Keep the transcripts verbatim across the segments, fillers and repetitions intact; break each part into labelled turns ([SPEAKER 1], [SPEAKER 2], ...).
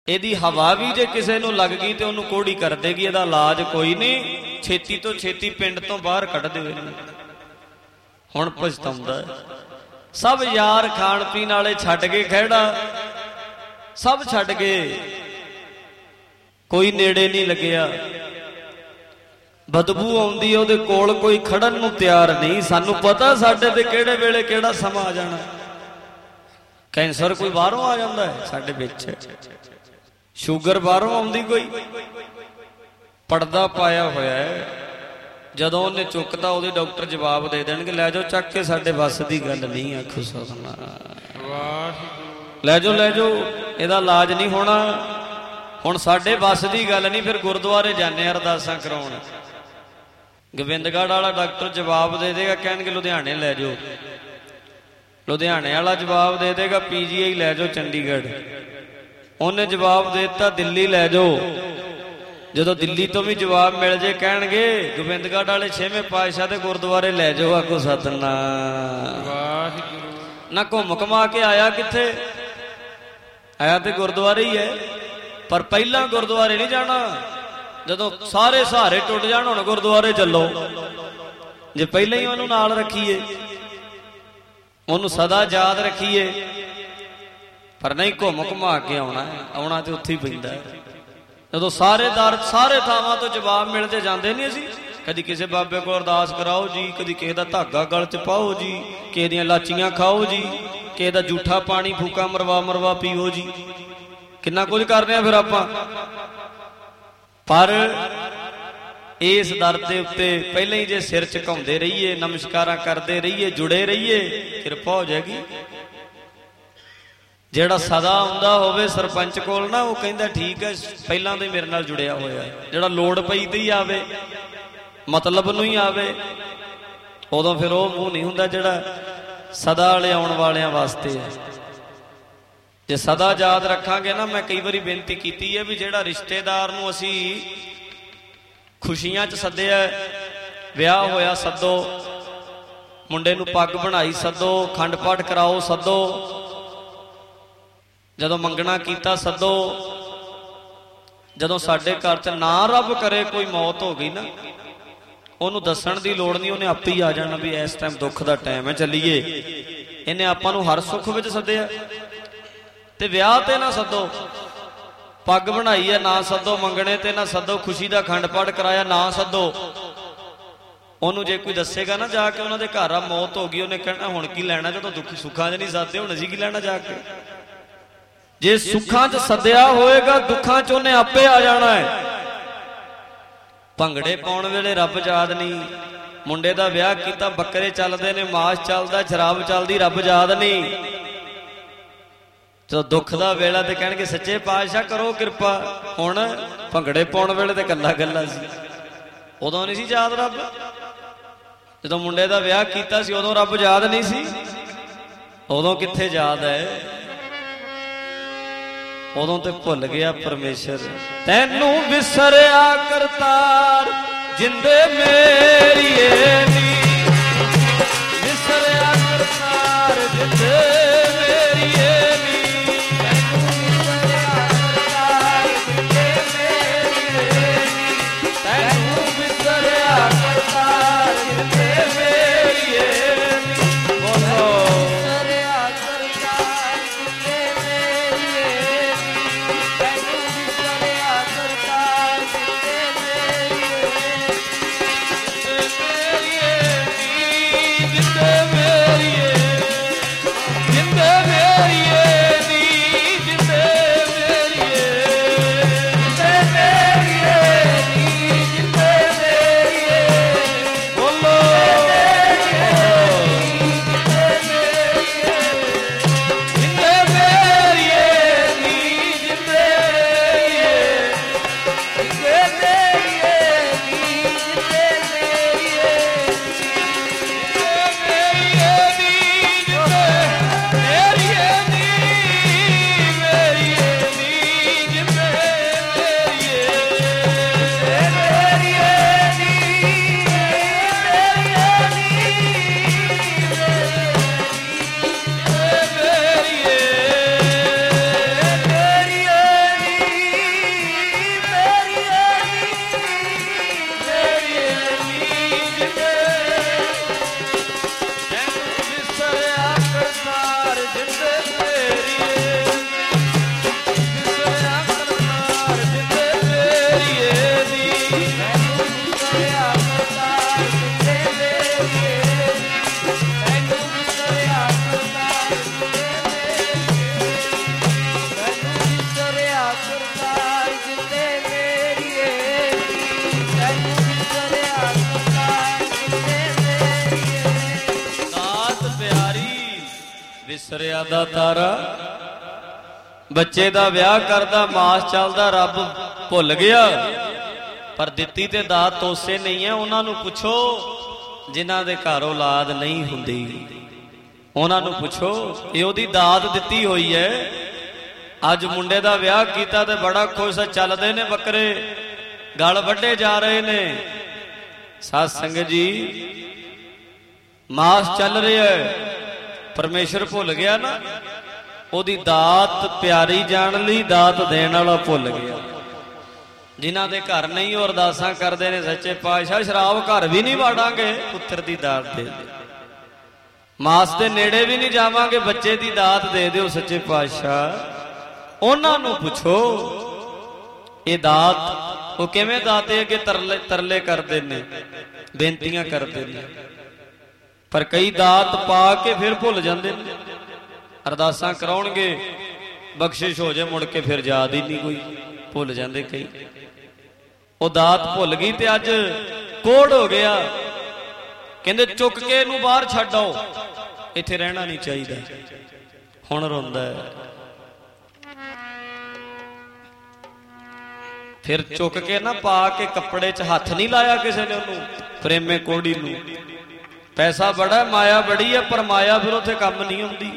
[SPEAKER 1] ਇਹਦੀ ਹਵਾ ਵੀ ਜੇ ਕਿਸੇ ਨੂੰ ਲੱਗ ਗਈ ਤੇ ਉਹਨੂੰ ਕੋੜੀ ਕਰ ਦੇਗੀ। ਇਹਦਾ ਇਲਾਜ ਕੋਈ ਨਹੀਂ, ਛੇਤੀ ਤੋਂ ਛੇਤੀ ਪਿੰਡ ਤੋਂ ਬਾਹਰ ਕੱਢ ਦਿਓ ਇਹਨੂੰ। ਹੁਣ ਪਛਤਾਉਂਦਾ ਸਭ ਯਾਰ ਖਾਣ ਪੀਣ ਵਾਲੇ ਛੱਡ ਕੇ ਖਹਿੜਾ, ਸਭ ਛੱਡ ਕੇ, ਕੋਈ ਨੇੜੇ ਨਹੀਂ ਲੱਗਿਆ। ਬਦਬੂ ਆਉਂਦੀ ਉਹਦੇ ਕੋਲ, ਕੋਈ ਖੜਨ ਨੂੰ ਤਿਆਰ ਨਹੀਂ। ਸਾਨੂੰ ਪਤਾ ਸਾਡੇ ਤੇ ਕਿਹੜੇ ਵੇਲੇ ਕਿਹੜਾ ਸਮਾਂ ਆ ਜਾਣਾ। ਕੈਂਸਰ ਕੋਈ ਬਾਹਰੋਂ ਆ ਜਾਂਦਾ ਹੈ ਸਾਡੇ ਵਿੱਚ, ਸ਼ੂਗਰ ਬਾਹਰੋਂ ਆਉਂਦੀ ਕੋਈ। ਪਰਦਾ ਪਾਇਆ ਹੋਇਆ ਹੈ, ਜਦੋਂ ਉਹਨੇ ਚੁੱਕਤਾ ਉਹਦੇ ਡਾਕਟਰ ਜਵਾਬ ਦੇ ਦੇਣਗੇ ਲੈ ਜਾਓ ਚੱਕ ਕੇ, ਸਾਡੇ ਵੱਸ ਦੀ ਗੱਲ ਨਹੀਂ। ਆਖੋ ਸਤਿਨਾਮ, ਲੈ ਜਾਓ ਲੈ ਜਾਓ, ਇਹਦਾ ਇਲਾਜ ਨਹੀਂ ਹੋਣਾ। ਹੁਣ ਸਾਡੇ ਵੱਸ ਦੀ ਗੱਲ ਨਹੀਂ, ਫਿਰ ਗੁਰਦੁਆਰੇ ਜਾਂਦੇ ਅਰਦਾਸਾਂ ਕਰਾਉਣ। ਗੋਬਿੰਦਗੜ੍ਹ ਵਾਲਾ ਡਾਕਟਰ ਜਵਾਬ ਦੇ ਦੇਗਾ, ਕਹਿਣਗੇ ਲੁਧਿਆਣੇ ਲੈ ਜਾਓ। ਲੁਧਿਆਣੇ ਵਾਲਾ ਜਵਾਬ ਦੇ ਦੇਗਾ ਪੀਜੀਆਈ ਲੈ ਜਾਓ ਚੰਡੀਗੜ੍ਹ। ਉਹਨੇ ਜਵਾਬ ਦੇ ਦਿੱਤਾ ਦਿੱਲੀ ਲੈ ਜਾਓ। ਜਦੋਂ ਦਿੱਲੀ ਤੋਂ ਵੀ ਜਵਾਬ ਮਿਲ ਜੇ ਕਹਿਣਗੇ ਗੋਬਿੰਦਗੜ੍ਹ ਵਾਲੇ ਛੇਵੇਂ ਪਾਤਸ਼ਾਹ ਦੇ ਗੁਰਦੁਆਰੇ ਲੈ ਜਾਓ। ਆਖੋ ਸਤਿਨਾਮ ਵਾਹਿਗੁਰੂ। ਨਾ ਘੁੰਮ ਘੁਮਾ ਕੇ ਆਇਆ ਕਿੱਥੇ, ਆਇਆ ਤੇ ਗੁਰਦੁਆਰੇ ਹੀ ਹੈ। ਪਰ ਪਹਿਲਾਂ ਗੁਰਦੁਆਰੇ ਨਹੀਂ ਜਾਣਾ, ਜਦੋਂ ਸਾਰੇ ਸਹਾਰੇ ਟੁੱਟ ਜਾਣ ਹੁਣ ਗੁਰਦੁਆਰੇ ਚੱਲੋ। ਜੇ ਪਹਿਲਾਂ ਹੀ ਉਹਨੂੰ ਨਾਲ ਰੱਖੀਏ, ਉਹਨੂੰ ਸਦਾ ਯਾਦ ਰੱਖੀਏ। ਪਰ ਨਹੀਂ, ਘੁੰਮ ਘੁਮਾ ਕੇ ਆਉਣਾ, ਆਉਣਾ ਤੇ ਉੱਥੇ ਹੀ ਪੈਂਦਾ। ਜਦੋਂ ਸਾਰੇ ਦਰ ਸਾਰੇ ਥਾਵਾਂ ਤੋਂ ਜਵਾਬ ਮਿਲ ਤੇ ਜਾਂਦੇ ਨਹੀਂ ਅਸੀਂ। ਕਦੀ ਕਿਸੇ ਬਾਬੇ ਕੋਲ ਅਰਦਾਸ ਕਰਾਓ ਜੀ, ਕਦੀ ਕਿਸੇ ਦਾ ਧਾਗਾ ਗਲ 'ਚ ਪਾਓ ਜੀ, ਕਿਸੇ ਦੀਆਂ ਲਾਚੀਆਂ ਖਾਓ ਜੀ, ਕਿਸੇ ਦਾ ਜੂਠਾ ਪਾਣੀ ਫੂਕਾ ਮਰਵਾ ਮਰਵਾ ਪੀਓ ਜੀ। ਕਿੰਨਾ ਕੁਝ ਕਰਦੇ ਆ ਫਿਰ ਆਪਾਂ। ਪਰ ਇਸ ਦਰ ਦੇ ਉੱਤੇ ਪਹਿਲਾਂ ਹੀ ਜੇ ਸਿਰ ਝੁਕਾਉਂਦੇ ਰਹੀਏ, ਨਮਸਕਾਰਾਂ ਕਰਦੇ ਰਹੀਏ, ਜੁੜੇ ਰਹੀਏ, ਕਿਰਪਾ ਹੋ ਜਾਏਗੀ। ਜਿਹੜਾ ਸਦਾ ਆਉਂਦਾ ਹੋਵੇ ਸਰਪੰਚ ਕੋਲ ਨਾ, ਉਹ ਕਹਿੰਦਾ ਠੀਕ ਹੈ ਪਹਿਲਾਂ ਤੋਂ ਮੇਰੇ ਨਾਲ ਜੁੜਿਆ ਹੋਇਆ। ਜਿਹੜਾ ਲੋੜ ਪਈ ਤੇ ਹੀ ਆਵੇ, ਮਤਲਬ ਨੂੰ ਹੀ ਆਵੇ, ਉਦੋਂ ਫਿਰ ਉਹ ਮੂੰਹ ਨਹੀਂ ਹੁੰਦਾ ਜਿਹੜਾ ਸਦਾ ਵਾਲੇ ਆਉਣ ਵਾਲਿਆਂ ਵਾਸਤੇ ਹੈ। ਜੇ ਸਦਾ ਯਾਦ ਰੱਖਾਂਗੇ ਨਾ, ਮੈਂ ਕਈ ਵਾਰੀ ਬੇਨਤੀ ਕੀਤੀ ਹੈ ਵੀ ਜਿਹੜਾ ਰਿਸ਼ਤੇਦਾਰ ਨੂੰ ਅਸੀਂ ਖੁਸ਼ੀਆਂ 'ਚ ਸੱਦਿਆ, ਵਿਆਹ ਹੋਇਆ ਸੱਦੋ, ਮੁੰਡੇ ਨੂੰ ਪੱਗ ਬਣਾਈ ਸੱਦੋ, ਖੰਡ ਪਾਠ ਕਰਾਓ ਸੱਦੋ, ਜਦੋਂ ਮੰਗਣਾ ਕੀਤਾ ਸੱਦੋ। ਜਦੋਂ ਸਾਡੇ ਘਰ 'ਚ ਨਾ ਰੱਬ ਕਰੇ ਕੋਈ ਮੌਤ ਹੋ ਗਈ ਨਾ, ਉਹਨੂੰ ਦੱਸਣ ਦੀ ਲੋੜ ਨਹੀਂ, ਉਹਨੇ ਆਪੇ ਹੀ ਆ ਜਾਣਾ ਵੀ ਇਸ ਟਾਈਮ ਦੁੱਖ ਦਾ ਟਾਈਮ ਹੈ, ਚੱਲੀਏ। ਇਹਨੇ ਆਪਾਂ ਨੂੰ ਹਰ ਸੁੱਖ ਵਿੱਚ ਸੱਦਿਆ। ਤੇ ਵਿਆਹ ਤੇ ਨਾ ਸੱਦੋ, ਪੱਗ ਬਣਾਈ ਹੈ ਨਾ ਸੱਦੋ, ਮੰਗਣੇ ਤੇ ਨਾ ਸੱਦੋ, ਖੁਸ਼ੀ ਦਾ ਖੰਡ ਪਾਠ ਕਰਾਇਆ ਨਾ ਸੱਦੋ। ਉਹਨੂੰ ਜੇ ਕੋਈ ਦੱਸੇਗਾ ਨਾ ਜਾ ਕੇ ਉਹਨਾਂ ਦੇ ਘਰ ਆ ਮੌਤ ਹੋ ਗਈ, ਉਹਨੇ ਕਹਿਣਾ ਹੁਣ ਕੀ ਲੈਣਾ, ਜਦੋਂ ਦੁੱਖ ਸੁੱਖਾਂ 'ਚ ਨਹੀਂ ਸੱਦਦੇ ਹੁਣ ਅਸੀਂ ਕੀ ਲੈਣਾ ਜਾ ਕੇ। ਜੇ ਸੁੱਖਾਂ 'ਚ ਸੱਦਿਆ ਹੋਏਗਾ ਦੁੱਖਾਂ 'ਚ ਉਹਨੇ ਆਪੇ ਆ ਜਾਣਾ ਹੈ। ਭੰਗੜੇ ਪਾਉਣ ਵੇਲੇ ਰੱਬ ਯਾਦ ਨਹੀਂ। ਮੁੰਡੇ ਦਾ ਵਿਆਹ ਕੀਤਾ, ਬੱਕਰੇ ਚੱਲਦੇ ਨੇ, ਮਾਸ ਚੱਲਦਾ, ਸ਼ਰਾਬ ਚੱਲਦੀ, ਰੱਬ ਯਾਦ ਨਹੀਂ। ਜਦੋਂ ਦੁੱਖ ਦਾ ਵੇਲਾ ਤੇ ਕਹਿਣਗੇ ਸੱਚੇ ਪਾਤਸ਼ਾਹ ਕਰੋ ਕਿਰਪਾ। ਹੁਣ ਭੰਗੜੇ ਪਾਉਣ ਵੇਲੇ ਤੇ ਗੱਲਾਂ ਗੱਲਾਂ ਸੀ, ਉਦੋਂ ਨਹੀਂ ਸੀ ਯਾਦ ਰੱਬ। ਜਦੋਂ ਮੁੰਡੇ ਦਾ ਵਿਆਹ ਕੀਤਾ ਸੀ ਉਦੋਂ ਰੱਬ ਯਾਦ ਨਹੀਂ ਸੀ, ਉਦੋਂ ਕਿੱਥੇ ਯਾਦ ਹੈ। ਉਦੋਂ ਤੇ ਭੁੱਲ ਗਿਆ ਪਰਮੇਸ਼ਰ। ਤੈਨੂੰ ਵਿਸਰਿਆ ਕਰਤਾਰ ਜਿੰਦੇ ਮੇਰੀਏ ਨੀ, ਵਿਸਰਿਆ ਕਰਤਾਰ ਜਿੰਦੇ ਮੇਰੀਏ ਨੀ, ਤੈਨੂੰ ਵਿਸਰਿਆ ਕਰਤਾਰ ਜਿੰਦੇ ਮੇਰੀਏ ਨੀ, ਤੈਨੂੰ ਵਿਸਰਿਆ ਕਰਤਾਰ ਜਿੰਦੇ ਮੇਰੀਏ ਨੀ। ਬੋਲੋ ਵਿਸਰਿਆ ਕਰਤਾਰ ਜਿੰਦੇ ਮੇਰੀਏ ਨੀ, ਤੈਨੂੰ ਵਿਸਰਿਆ ਕਰਤਾਰ ਜਿੰਦੇ ਮੇਰੀਏ ਨੀ, ਜਿੰਦੇ ਮੇਰੀਏ ਨੀ, ਜਿੰਦੇ ਸਿਸਰਿਆ ਦਾ ਤਾਰਾ ਬੱਚੇ ਦਾ ਵਿਆਹ ਕਰਦਾ, ਮਾਸ ਚੱਲਦਾ, ਰੱਬ ਭੁੱਲ ਗਿਆ। ਪਰ ਦਿੱਤੀ ਤੇ ਦਾਤ ਤੋਸੇ ਨਹੀਂ ਹੈ। ਉਹਨਾਂ ਨੂੰ ਪੁੱਛੋ ਜਿਨ੍ਹਾਂ ਦੇ ਘਰ ਔਲਾਦ ਨਹੀਂ ਹੁੰਦੀ, ਉਹਨਾਂ ਨੂੰ ਪੁੱਛੋ ਇਹ ਉਹਦੀ ਦਾਤ ਦਿੱਤੀ ਹੋਈ ਹੈ। ਅੱਜ ਮੁੰਡੇ ਦਾ ਵਿਆਹ ਕੀਤਾ ਤੇ ਬੜਾ ਖੁਸ਼ ਚੱਲਦੇ ਨੇ ਬੱਕਰੇ, ਗਲ ਵੱਢੇ ਜਾ ਰਹੇ ਨੇ। ਸਾਧ ਸੰਗਤ ਜੀ, ਮਾਸ ਚੱਲ ਰਿਹਾ ਹੈ, ਪਰਮੇਸ਼ਰ ਭੁੱਲ ਗਿਆ ਨਾ। ਉਹਦੀ ਦਾਤ ਪਿਆਰੀ ਜਾਣ ਲਈ ਦਾਤ ਦੇਣ ਵਾਲਾ ਭੁੱਲ ਗਿਆ। ਜਿਨ੍ਹਾਂ ਦੇ ਘਰ ਨਹੀਂ ਉਹ ਅਰਦਾਸਾਂ ਕਰਦੇ ਨੇ, ਸੱਚੇ ਪਾਤਸ਼ਾਹ ਸ਼ਰਾਬ ਘਰ ਵੀ ਨਹੀਂ ਵਾੜਾਂਗੇ, ਪੁੱਤਰ ਦੀ ਦਾਤ ਦੇ ਦੇ। ਮਾਸ ਦੇ ਨੇੜੇ ਵੀ ਨਹੀਂ ਜਾਵਾਂਗੇ, ਬੱਚੇ ਦੀ ਦਾਤ ਦੇ ਦਿਓ ਸੱਚੇ ਪਾਤਸ਼ਾਹ। ਉਹਨਾਂ ਨੂੰ ਪੁੱਛੋ ਇਹ ਦਾਤ ਉਹ ਕਿਵੇਂ ਦਾਤੇ ਅੱਗੇ ਤਰਲੇ ਤਰਲੇ ਕਰਦੇ ਨੇ, ਬੇਨਤੀਆਂ ਕਰਦੇ ਨੇ। ਪਰ ਕਈ ਦਾਤ ਪਾ ਕੇ ਫਿਰ ਭੁੱਲ ਜਾਂਦੇ ਨੇ। ਅਰਦਾਸਾਂ ਕਰਾਉਣਗੇ, ਬਖਸ਼ਿਸ਼ ਹੋ ਜਾਏ, ਮੁੜ ਕੇ ਫਿਰ ਯਾਦ ਹੀ ਨਹੀਂ ਕੋਈ, ਭੁੱਲ ਜਾਂਦੇ ਕਈ। ਉਹ ਦਾਤ ਭੁੱਲ ਗਈ ਤੇ ਅੱਜ ਕੋੜ ਹੋ ਗਿਆ। ਕਹਿੰਦੇ ਚੁੱਕ ਕੇ ਇਹਨੂੰ ਬਾਹਰ ਛੱਡ ਆਓ, ਇੱਥੇ ਰਹਿਣਾ ਨਹੀਂ ਚਾਹੀਦਾ। ਹੁਣ ਰੋਂਦਾ ਹੈ। ਫਿਰ ਚੁੱਕ ਕੇ ਨਾ ਪਾ ਕੇ ਕੱਪੜੇ 'ਚ ਹੱਥ ਨਹੀਂ ਲਾਇਆ ਕਿਸੇ ਨੇ ਉਹਨੂੰ, ਪ੍ਰੇਮੇ ਕੋੜੀ ਨੂੰ। ਪੈਸਾ ਬੜਾ, ਮਾਇਆ ਬੜੀ ਹੈ, ਪਰ ਮਾਇਆ ਫਿਰ ਉੱਥੇ ਕੰਮ ਨਹੀਂ ਆਉਂਦੀ।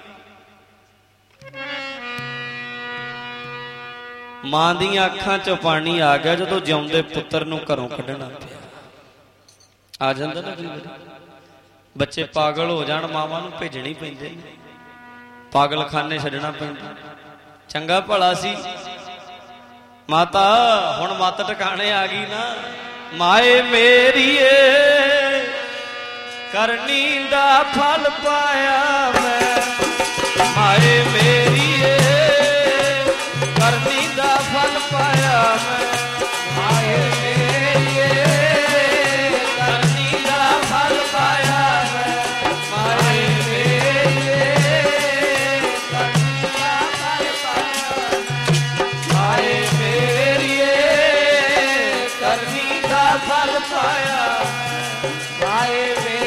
[SPEAKER 1] ਮਾਂ ਦੀਆਂ ਅੱਖਾਂ 'ਚੋਂ ਪਾਣੀ ਆ ਗਿਆ ਜਦੋਂ ਜਿਉਂਦੇ ਪੁੱਤਰ ਨੂੰ ਘਰੋਂ ਕੱਢਣਾ ਪਿਆ। ਆ ਜਾਂਦਾ ਨਾ ਕਈ ਵਾਰੀ, ਬੱਚੇ ਪਾਗਲ ਹੋ ਜਾਣ, ਮਾਵਾਂ ਨੂੰ ਭੇਜਣੇ ਪੈਂਦੇ ਨੇ, ਪਾਗਲਖਾਨੇ ਛੱਡਣਾ ਪੈਂਦਾ। ਚੰਗਾ ਭਲਾ ਸੀ ਮਾਤਾ, ਹੁਣ ਮੱਤ ਟਿਕਾਣੇ ਆ ਗਈ ਨਾ। ਮਾਏ ਮੇਰੀਏ ਕਰਨੀ ਦਾ ਫਲ ਪਾਇਆ ਮੈਂ, ਮਾਏ ਮੇਰੀਏ ਕਰਨੀ ਦਾ ਫਲ ਪਾਇਆ ਮੈਂ, ਮਾਏ ਮੇਰੀਏ ਕਰਨੀ ਦਾ ਫਲ ਪਾਇਆ ਮੈਂ, ਮਾਏ ਮੇਰੀਏ ਕਰਨੀ ਦਾ ਫਲ ਪਾਇਆ, ਮਾਏ ਮੇਰੀਏ ਕਰਨੀ ਦਾ ਫਲ ਪਾਇਆ, ਮਾਏ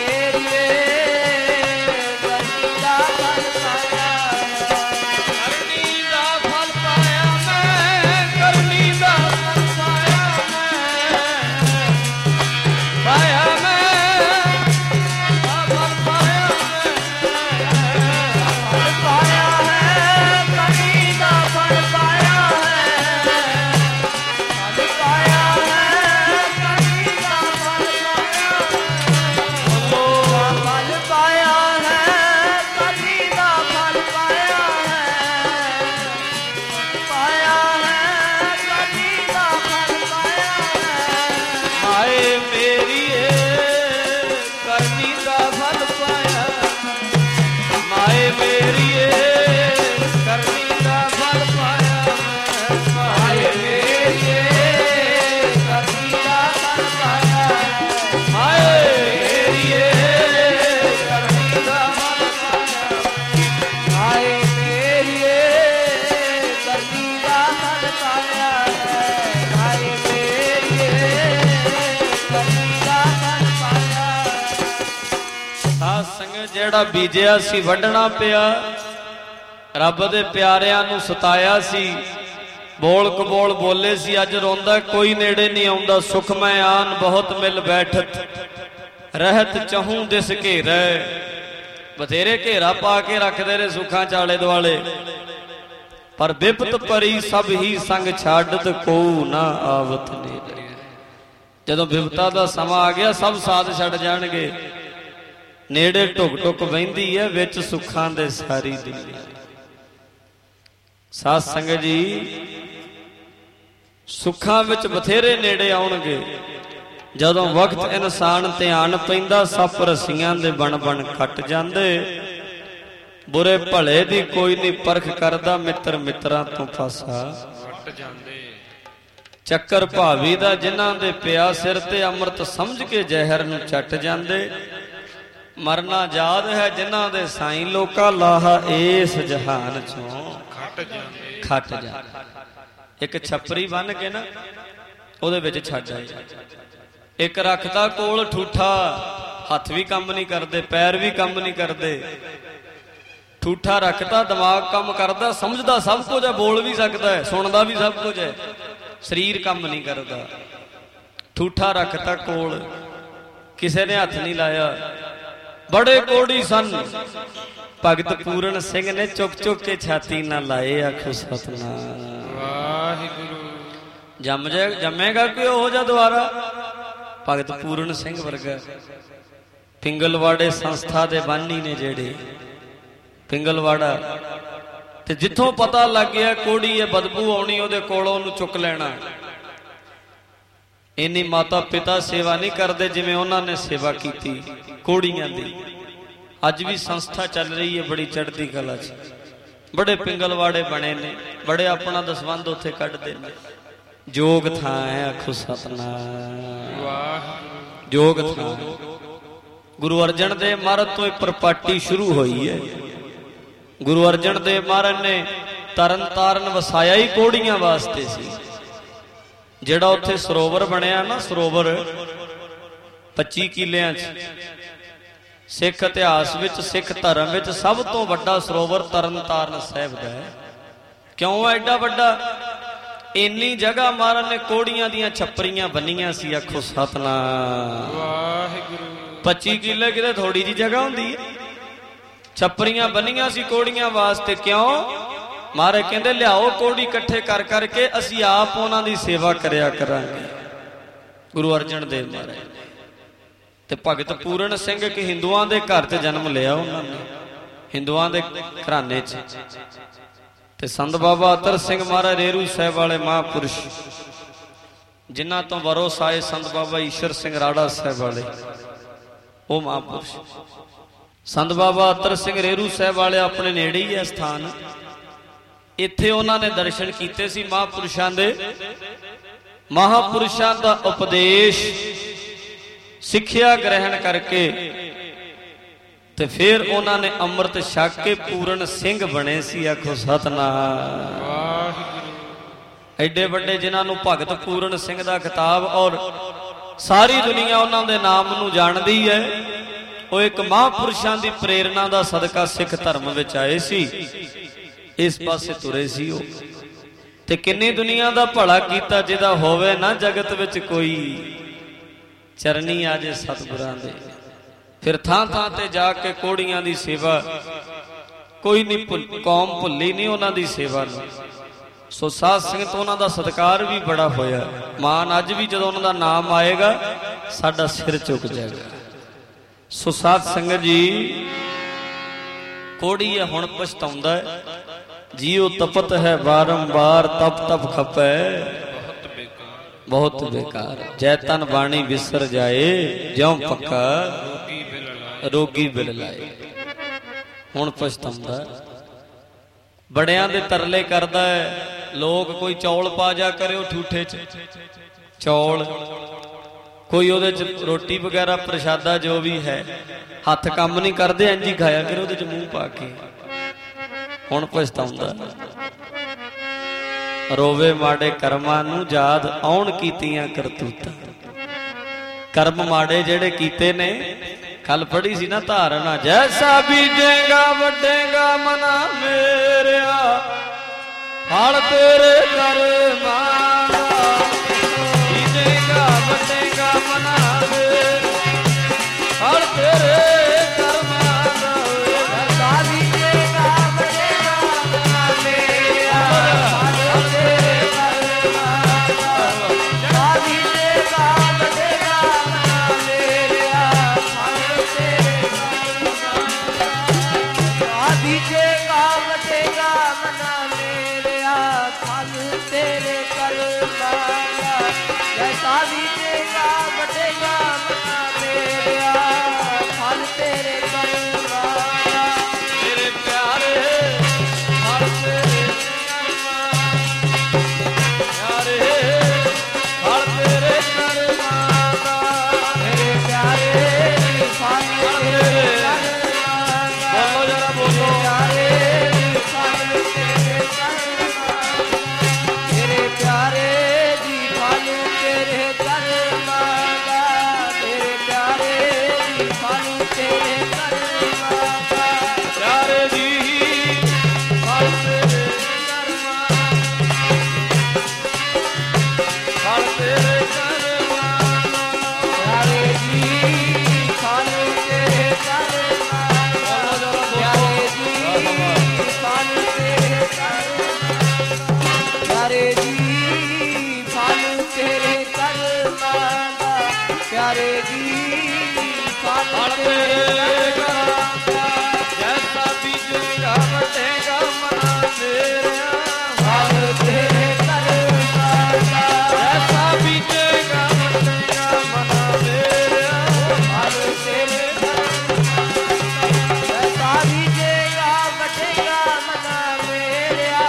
[SPEAKER 1] ਜਿਹੜਾ ਬੀਜਿਆ ਸੀ ਵੱਢਣਾ ਪਿਆ। ਰੱਬ ਦੇ ਪਿਆਰਿਆਂ ਨੂੰ ਸਤਾਇਆ ਸੀ, ਬੋਲ ਕਬੋਲ ਬੋਲੇ ਸੀ। ਅੱਜ ਰੋਂਦਾ ਕੋਈ ਨੇੜੇ ਨਹੀਂ ਆਉਂਦਾ। ਸੁਖ ਮੈਂ ਆਨ ਬਹੁਤ ਮਿਲ ਬੈਠਤ, ਰਹਿਤ ਚਹੂੰ ਦਿਸ ਘੇਰੈ। ਬਥੇਰੇ ਘੇਰਾ ਪਾ ਕੇ ਰੱਖਦੇ ਨੇ ਸੁੱਖਾਂ ਚਾਲੇ ਦੁਆਲੇ, ਪਰ ਬਿਪਤ ਪਰੀ ਸਭ ਹੀ ਸੰਗ ਛੱਡਤ ਕੋ ਨਾ ਆਵਤ ਨੇੜੇ। ਜਦੋਂ ਬਿਪਤਾ ਦਾ ਸਮਾਂ ਆ ਗਿਆ ਸਭ ਸਾਥ ਛੱਡ ਜਾਣਗੇ। ਨੇੜੇ ਢੁਕ ਢੁਕ ਵਹਿੰਦੀ ਹੈ, ਵਿੱਚ ਸੁੱਖਾਂ ਦੇ ਸਾਰੀ ਦੁਨੀਆ। ਸਾਧ ਸੰਗਤ ਜੀ, ਸੁੱਖਾਂ ਵਿੱਚ ਬਥੇਰੇ ਨੇੜੇ ਆਉਣਗੇ। ਜਦੋਂ ਵਕਤ ਇਨਸਾਨ ਧਿਆਨ ਪੈਂਦਾ, ਸੱਪ ਰੱਸੀਆਂ ਦੇ ਬਣ ਬਣ ਕੱਟ ਜਾਂਦੇ। ਬੁਰੇ ਭਲੇ ਦੀ ਕੋਈ ਨਹੀਂ ਪਰਖ ਕਰਦਾ, ਮਿੱਤਰ ਮਿੱਤਰਾਂ ਤੋਂ ਫਾਸਾ ਵੱਟ ਜਾਂਦੇ। ਚੱਕਰ ਭਾਵੀ ਦਾ ਜਿਨ੍ਹਾਂ ਦੇ ਪਿਆ ਸਿਰ ਤੇ, ਅੰਮ੍ਰਿਤ ਸਮਝ ਕੇ ਜ਼ਹਿਰ ਨੂੰ ਚੱਟ ਜਾਂਦੇ। ਮਰਨਾ ਯਾਦ ਹੈ ਜਿਨ੍ਹਾਂ ਦੇ ਸਾਈਂ ਲੋਕਾ, ਲਾਹਾ ਇਸ ਜਹਾਨ ਚੋਂ ਖੱਟ ਜਾਂਦੇ ਖੱਟ ਜਾਂਦੇ। ਇੱਕ ਛੱਪਰੀ ਬੰਨ ਕੇ ਨਾ ਉਹਦੇ ਵਿੱਚ ਛੱਡ ਆਏ। ਇੱਕ ਰੱਖਦਾ ਕੋਲ ਠੂਠਾ, ਹੱਥ ਵੀ ਕੰਮ ਨਹੀਂ ਕਰਦੇ, ਪੈਰ ਵੀ ਕੰਮ ਨਹੀਂ ਕਰਦੇ। ਠੂਠਾ ਰੱਖਦਾ, ਦਿਮਾਗ ਕੰਮ ਕਰਦਾ, ਸਮਝਦਾ ਸਭ ਕੁਝ ਹੈ, ਬੋਲ ਵੀ ਸਕਦਾ ਹੈ, ਸੁਣਦਾ ਵੀ ਸਭ ਕੁਝ ਹੈ, ਸਰੀਰ ਕੰਮ ਨਹੀਂ ਕਰਦਾ। ਠੂਠਾ ਰੱਖਤਾ ਕੋਲ, ਕਿਸੇ ਨੇ ਹੱਥ ਨਹੀਂ ਲਾਇਆ। ਬੜੇ ਕੋੜੀ ਸਨ, ਭਗਤ ਪੂਰਨ ਸਿੰਘ ਨੇ ਚੁੱਕ ਚੁੱਕ ਕੇ ਛਾਤੀ ਨਾਲ ਲਾਏ। ਆਖੋ ਸਤਿਨਾਮ ਵਾਹਿਗੁਰੂ। ਜੰਮ ਜਾ ਜੰਮੇਗਾ ਕੋਈ ਉਹੋ ਜਿਹਾ ਦੁਆਰਾ, ਭਗਤ ਪੂਰਨ ਸਿੰਘ ਵਰਗਾ। ਪਿੰਗਲਵਾੜੇ ਸੰਸਥਾ ਦੇ ਬਾਨੀ ਨੇ ਜਿਹੜੇ, ਪਿੰਗਲਵਾੜਾ, ਤੇ ਜਿੱਥੋਂ ਪਤਾ ਲੱਗ ਗਿਆ ਕੋੜੀ ਹੈ, ਬਦਬੂ ਆਉਣੀ, ਉਹਦੇ ਕੋਲੋਂ ਉਹਨੂੰ ਚੁੱਕ ਲੈਣਾ। ਇੰਨੀ ਮਾਤਾ ਪਿਤਾ ਸੇਵਾ ਨਹੀਂ ਕਰਦੇ ਜਿਵੇਂ ਉਹਨਾਂ ਨੇ ਸੇਵਾ ਕੀਤੀ ਕੋੜੀਆਂ ਦੀ। ਅੱਜ ਵੀ ਸੰਸਥਾ ਚੱਲ ਰਹੀ ਹੈ ਬੜੀ ਚੜ੍ਹਦੀ ਕਲਾ 'ਚ, ਬੜੇ ਪਿੰਗਲਵਾੜੇ ਬਣੇ ਨੇ, ਬੜੇ ਆਪਣਾ ਦਸਵੰਧ ਉੱਥੇ ਕੱਢਦੇ ਨੇ। ਜੋਗ ਥਾਂ ਹੈ। ਆਖੋ ਸਤਿਨਾਮ ਵਾਹਿਗੁਰੂ। ਜੋਗ ਥਾਂ। ਗੁਰੂ ਅਰਜਨ ਦੇਵ ਮਹਾਰਾਜ ਤੋਂ ਇਹ ਪ੍ਰਪਾਟੀ ਸ਼ੁਰੂ ਹੋਈ ਹੈ। ਗੁਰੂ ਅਰਜਨ ਦੇਵ ਮਹਾਰਾਜ ਨੇ ਤਰਨ ਤਾਰਨ ਵਸਾਇਆ ਹੀ ਕੋੜੀਆਂ ਵਾਸਤੇ ਸੀ। ਜਿਹੜਾ ਉੱਥੇ ਸਰੋਵਰ ਬਣਿਆ ਨਾ, ਸਰੋਵਰ ਪੱਚੀ ਕਿੱਲਿਆਂ 'ਚ, ਸਿੱਖ ਇਤਿਹਾਸ ਵਿੱਚ, ਸਿੱਖ ਧਰਮ ਵਿੱਚ ਸਭ ਤੋਂ ਵੱਡਾ ਸਰੋਵਰ ਤਰਨ ਤਾਰਨ ਸਾਹਿਬ ਦਾ ਹੈ। ਕਿਉਂ ਹੈ ਐਡਾ ਵੱਡਾ? ਇੰਨੀ ਜਗ੍ਹਾ ਮਹਾਰਾਜ ਨੇ ਕੋੜੀਆਂ ਦੀਆਂ ਛੱਪਰੀਆਂ ਬੰਨੀਆਂ ਸੀ। ਆਖੋ ਸਤਿਨਾਮ ਵਾਹਿਗੁਰੂ। ਪੱਚੀ ਕਿੱਲੇ ਕਿਤੇ ਥੋੜੀ ਜਿਹੀ ਜਗ੍ਹਾ ਹੁੰਦੀ ਹੈ। ਛੱਪਰੀਆਂ ਬੰਨੀਆਂ ਸੀ ਕੋੜੀਆਂ ਵਾਸਤੇ। ਕਿਉਂ? ਮਹਾਰਾਜ ਕਹਿੰਦੇ ਲਿਆਓ ਕੋੜੀ ਇਕੱਠੇ ਕਰ ਕਰਕੇ ਅਸੀਂ ਆਪ ਉਹਨਾਂ ਦੀ ਸੇਵਾ ਕਰਿਆ ਕਰਾਂਗੇ। ਗੁਰੂ ਅਰਜਨ ਦੇਵ ਮਹਾਰਾਜ ਤੇ ਭਗਤ ਪੂਰਨ ਸਿੰਘ ਕਿ ਹਿੰਦੂਆਂ ਦੇ ਘਰ 'ਚ ਜਨਮ ਲਿਆ ਉਹਨਾਂ ਨੇ, ਹਿੰਦੂਆਂ ਦੇ ਘਰਾਣੇ 'ਚ। ਤੇ ਸੰਤ ਬਾਬਾ ਅਤਰ ਸਿੰਘ ਮਹਾਰਾਜ ਰੇਰੂ ਸਾਹਿਬ ਵਾਲੇ ਮਹਾਂਪੁਰਸ਼, ਜਿਨ੍ਹਾਂ ਤੋਂ ਵਰੋਸ ਆਏ ਸੰਤ ਬਾਬਾ ਈਸ਼ਰ ਸਿੰਘ ਰਾੜਾ ਸਾਹਿਬ ਵਾਲੇ, ਉਹ ਮਹਾਂਪੁਰਸ਼। ਸੰਤ ਬਾਬਾ ਅਤਰ ਸਿੰਘ ਰੇਰੂ ਸਾਹਿਬ ਵਾਲੇ ਆਪਣੇ ਨੇੜੇ ਹੀ ਹੈ ਸਥਾਨ। ਇੱਥੇ ਉਹਨਾਂ ਨੇ ਦਰਸ਼ਨ ਕੀਤੇ ਸੀ ਮਹਾਂਪੁਰਸ਼ਾਂ ਦੇ। ਮਹਾਂਪੁਰਸ਼ਾਂ ਦਾ ਉਪਦੇਸ਼ ਸਿੱਖਿਆ ਗ੍ਰਹਿਣ ਕਰਕੇ ਤੇ ਫਿਰ ਉਹਨਾਂ ਨੇ ਅੰਮ੍ਰਿਤ ਛਕ ਕੇ ਪੂਰਨ ਸਿੰਘ ਬਣੇ ਸੀ। ਆਖੋ ਸਤਿਨਾਮ ਵਾਹਿਗੁਰੂ। ਐਡੇ ਵੱਡੇ ਜਿਨ੍ਹਾਂ ਨੂੰ ਭਗਤ ਪੂਰਨ ਸਿੰਘ ਦਾ ਖਿਤਾਬ ਔਰ ਸਾਰੀ ਦੁਨੀਆ ਉਹਨਾਂ ਦੇ ਨਾਮ ਨੂੰ ਜਾਣਦੀ ਹੈ, ਉਹ ਇੱਕ ਮਹਾਂਪੁਰਸ਼ਾਂ ਦੀ ਪ੍ਰੇਰਣਾ ਦਾ ਸਦਕਾ ਸਿੱਖ ਧਰਮ ਵਿੱਚ ਆਏ ਸੀ, ਇਸ ਪਾਸੇ ਤੁਰੇ ਸੀ ਉਹ। ਤੇ ਕਿੰਨੀ ਦੁਨੀਆ ਦਾ ਭਲਾ ਕੀਤਾ ਜਿਹਦਾ ਹੋਵੇ ਨਾ ਜਗਤ ਵਿੱਚ ਕੋਈ। ਚਰਨੀ ਆ ਜੇ ਸਤਿਗੁਰਾਂ ਦੇ। ਫਿਰ ਥਾਂ ਥਾਂ ਤੇ ਜਾ ਕੇ ਕੋੜੀਆਂ ਦੀ ਸੇਵਾ, ਕੋਈ ਨਹੀਂ ਕੌਮ ਭੁੱਲੀ ਨਹੀਂ ਉਹਨਾਂ ਦੀ ਸੇਵਾ ਨੂੰ। ਸੋ ਸਾਧ ਸੰਗਤ ਉਹਨਾਂ ਦਾ ਸਤਿਕਾਰ ਵੀ ਬੜਾ ਹੋਇਆ। ਮਾਨ ਅੱਜ ਵੀ ਜਦੋਂ ਉਹਨਾਂ ਦਾ ਨਾਮ ਆਏਗਾ ਸਾਡਾ ਸਿਰ ਝੁਕ ਜਾਏਗਾ। ਸੋ ਸਾਧ ਸੰਗਤ ਜੀ, ਕੋੜੀ ਹੈ ਹੁਣ ਪਛਤਾਉਂਦਾ ਹੈ। ਜੀਉ ਤਪਤ ਹੈ ਬਾਰੰਬਾਰ, ਤਪ ਤਪ ਖਪੈ ਬਹੁਤ ਬੇਕਾਰ। ਜੈ ਤਨ ਬਾਣੀ ਵਿਸਰ ਜਾਏ, ਜਿਉ ਪੱਕਾ ਰੋਗੀ ਬਿਲ ਲਾਏ। ਹੁਣ ਪਛਤਾਉਂਦਾ। ਬੜਿਆਂ ਦੇ ਤਰਲੇ ਕਰਦਾ ਹੈ। ਲੋਕ ਕੋਈ ਚੌਲ ਪਾ ਜਾ ਕਰੇ ਉਹ ਠੂਠੇ 'ਚ, ਚੌਲ ਕੋਈ ਉਹਦੇ 'ਚ ਰੋਟੀ ਵਗੈਰਾ ਪ੍ਰਸ਼ਾਦਾ ਜੋ ਵੀ ਹੈ, ਹੱਥ ਕੰਮ ਨਹੀਂ ਕਰਦੇ, ਇੰਝ ਹੀ ਖਾਇਆ ਕਰੇ ਉਹਦੇ 'ਚ ਮੂੰਹ ਪਾ ਕੇ। ਹੁਣ ਪਛਤਾਉਂਦਾ। ਰੋਵੇ ਮਾੜੇ ਕਰਮਾਂ ਨੂੰ, ਯਾਦ ਆਉਣ ਕੀਤੀਆਂ ਕਰਤੂਤਾਂ। ਕਰਮ ਮਾੜੇ ਜਿਹੜੇ ਕੀਤੇ ਨੇ, ਕੱਲ ਪੜ੍ਹੀ ਸੀ ਨਾ ਧਾਰਨਾ, ਜੈਸਾ ਬੀਜੇਗਾ ਵੱਡੇਗਾ ਮਨਾ ਮੇਰਿਆ, ਫਲ ਤੇਰੇ ਕਰਮਾਂ ਦਾ। ਬੀਜੇਗਾ ਵੱਡੇਗਾ ਮਨਾ ਮੇਰਿਆ, ਫਲ ਤੇਰੇ ਕਰਮਾਂ ਦਾ। ਜੈਸਾ ਬੀਜੇਗਾ ਵੱਡੇਗਾ ਮਨਾ ਮੇਰਿਆ, ਫਲ ਤੇਰੇ ਕਰਮਾਂ ਦਾ। ਜੈਸਾ ਬੀਜੇਗਾ ਵੱਡੇਗਾ ਮਨਾ ਮੇਰਿਆ, ਫਲ ਤੇਰੇ ਕਰਮਾਂ ਦਾ। ਬੀਜੇਗਾ ਵੱਡੇਗਾ ਮਨਾ ਮੇਰਿਆ, ਫਲ ਤੇਰੇ ਕਰਮਾਂ ਦਾ। ਜੈਸਾ ਬੀਜੇਗਾ ਵੱਡੇਗਾ ਮਨਾ ਮੇਰਿਆ, ਫਲ ਤੇਰੇ ਕਰਮਾਂ ਦਾ। ਮੇਰੇ ਪਿਆਰੇ ਫਲ ਤੇਰੇ ਕਰਮਾਂ, ਪਿਆਰੇ ਫਲ ਤੇਰੇ ਕਰਮਾਂ ਦਾ। ਮੇਰੇ ਪਿਆਰੇ ਫਲ ਤੇਰੇ ਕਰਮਾਂ ਦਾ। ਬੋਲੋ ਜਰਾ ਬੋਲੋ। ਪਿਆਰੇ ਫਲ ਤੇਰੇ ਕਰਮਾਂ, ਮੇਰੇ
[SPEAKER 2] ਮਾਰੇਗੀ
[SPEAKER 1] ਫਲ ਤੇਰੇ ਕਰਾਂਗਾ ਜੈਸਾ ਬੀਜੇਗਾ ਵੱਢੇਗਾ ਮਨਾ ਮੇਰਿਆ
[SPEAKER 2] ਫਲ ਤੇਰੇ ਕਰਾਂਗਾ
[SPEAKER 1] ਜੈਸਾ ਬੀਜੇਗਾ ਵੱਢੇਗਾ ਮਨਾ ਮੇਰਿਆ
[SPEAKER 2] ਫਲ ਤੇਰੇ ਕਰਾਂਗਾ ਬੀਜੇਗਾ ਵੱਢੇਗਾ ਮਨਾ ਮੇਰਿਆ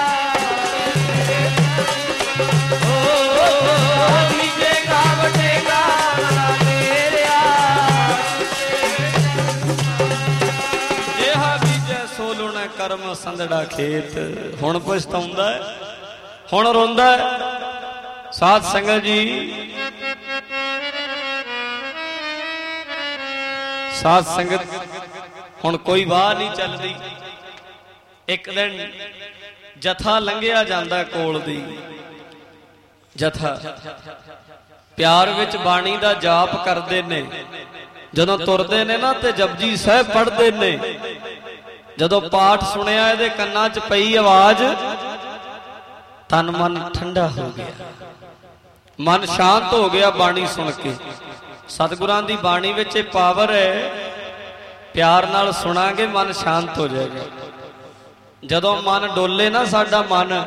[SPEAKER 2] ਓ ਬੀਜੇਗਾ ਵੱਢੇਗਾ ਮਨਾ ਮੇਰਿਆ
[SPEAKER 1] ਜਿਹਾ ਬੀਜੈ ਸੋ ਲੁਣੈ ਕਰਮ ਸੰਦੜਾ ਖੇਤ ਹੁਣ ਪਛਤਾਉਂਦਾ ਹੈ, ਹੁਣ ਰੋਂਦਾ ਹੈ। ਸਾਧ ਸੰਗਤ ਜੀ, ਸਾਧ ਸੰਗਤ ਹੁਣ ਕੋਈ ਵਾਹ ਨਹੀਂ ਚੱਲਦੀ। ਇੱਕ ਦਿਨ ਜਥਾ ਲੰਘਿਆ ਜਾਂਦਾ ਕੋਲ ਦੀ ਜਥਾ ਪਿਆਰ ਵਿੱਚ ਬਾਣੀ ਦਾ ਜਾਪ ਕਰਦੇ ਨੇ। ਜਦੋਂ ਤੁਰਦੇ ਨੇ ਨਾ ਤੇ ਜਪਜੀ ਸਾਹਿਬ ਪੜ੍ਹਦੇ ਨੇ। ਜਦੋਂ ਪਾਠ ਸੁਣਿਆ ਇਹਦੇ ਕੰਨਾਂ 'ਚ ਪਈ ਆਵਾਜ਼ ਤਨ ਮਨ ਠੰਡਾ ਹੋ ਗਿਆ, ਮਨ ਸ਼ਾਂਤ ਹੋ ਗਿਆ ਬਾਣੀ ਸੁਣ ਕੇ। ਸਤਿਗੁਰਾਂ ਦੀ ਬਾਣੀ ਵਿੱਚ ਇਹ ਪਾਵਰ ਹੈ, ਪਿਆਰ ਨਾਲ ਸੁਣਾਂਗੇ ਮਨ ਸ਼ਾਂਤ ਹੋ ਜਾਏਗਾ। ਜਦੋਂ ਮਨ ਡੋਲੇ ਨਾ ਸਾਡਾ ਮਨ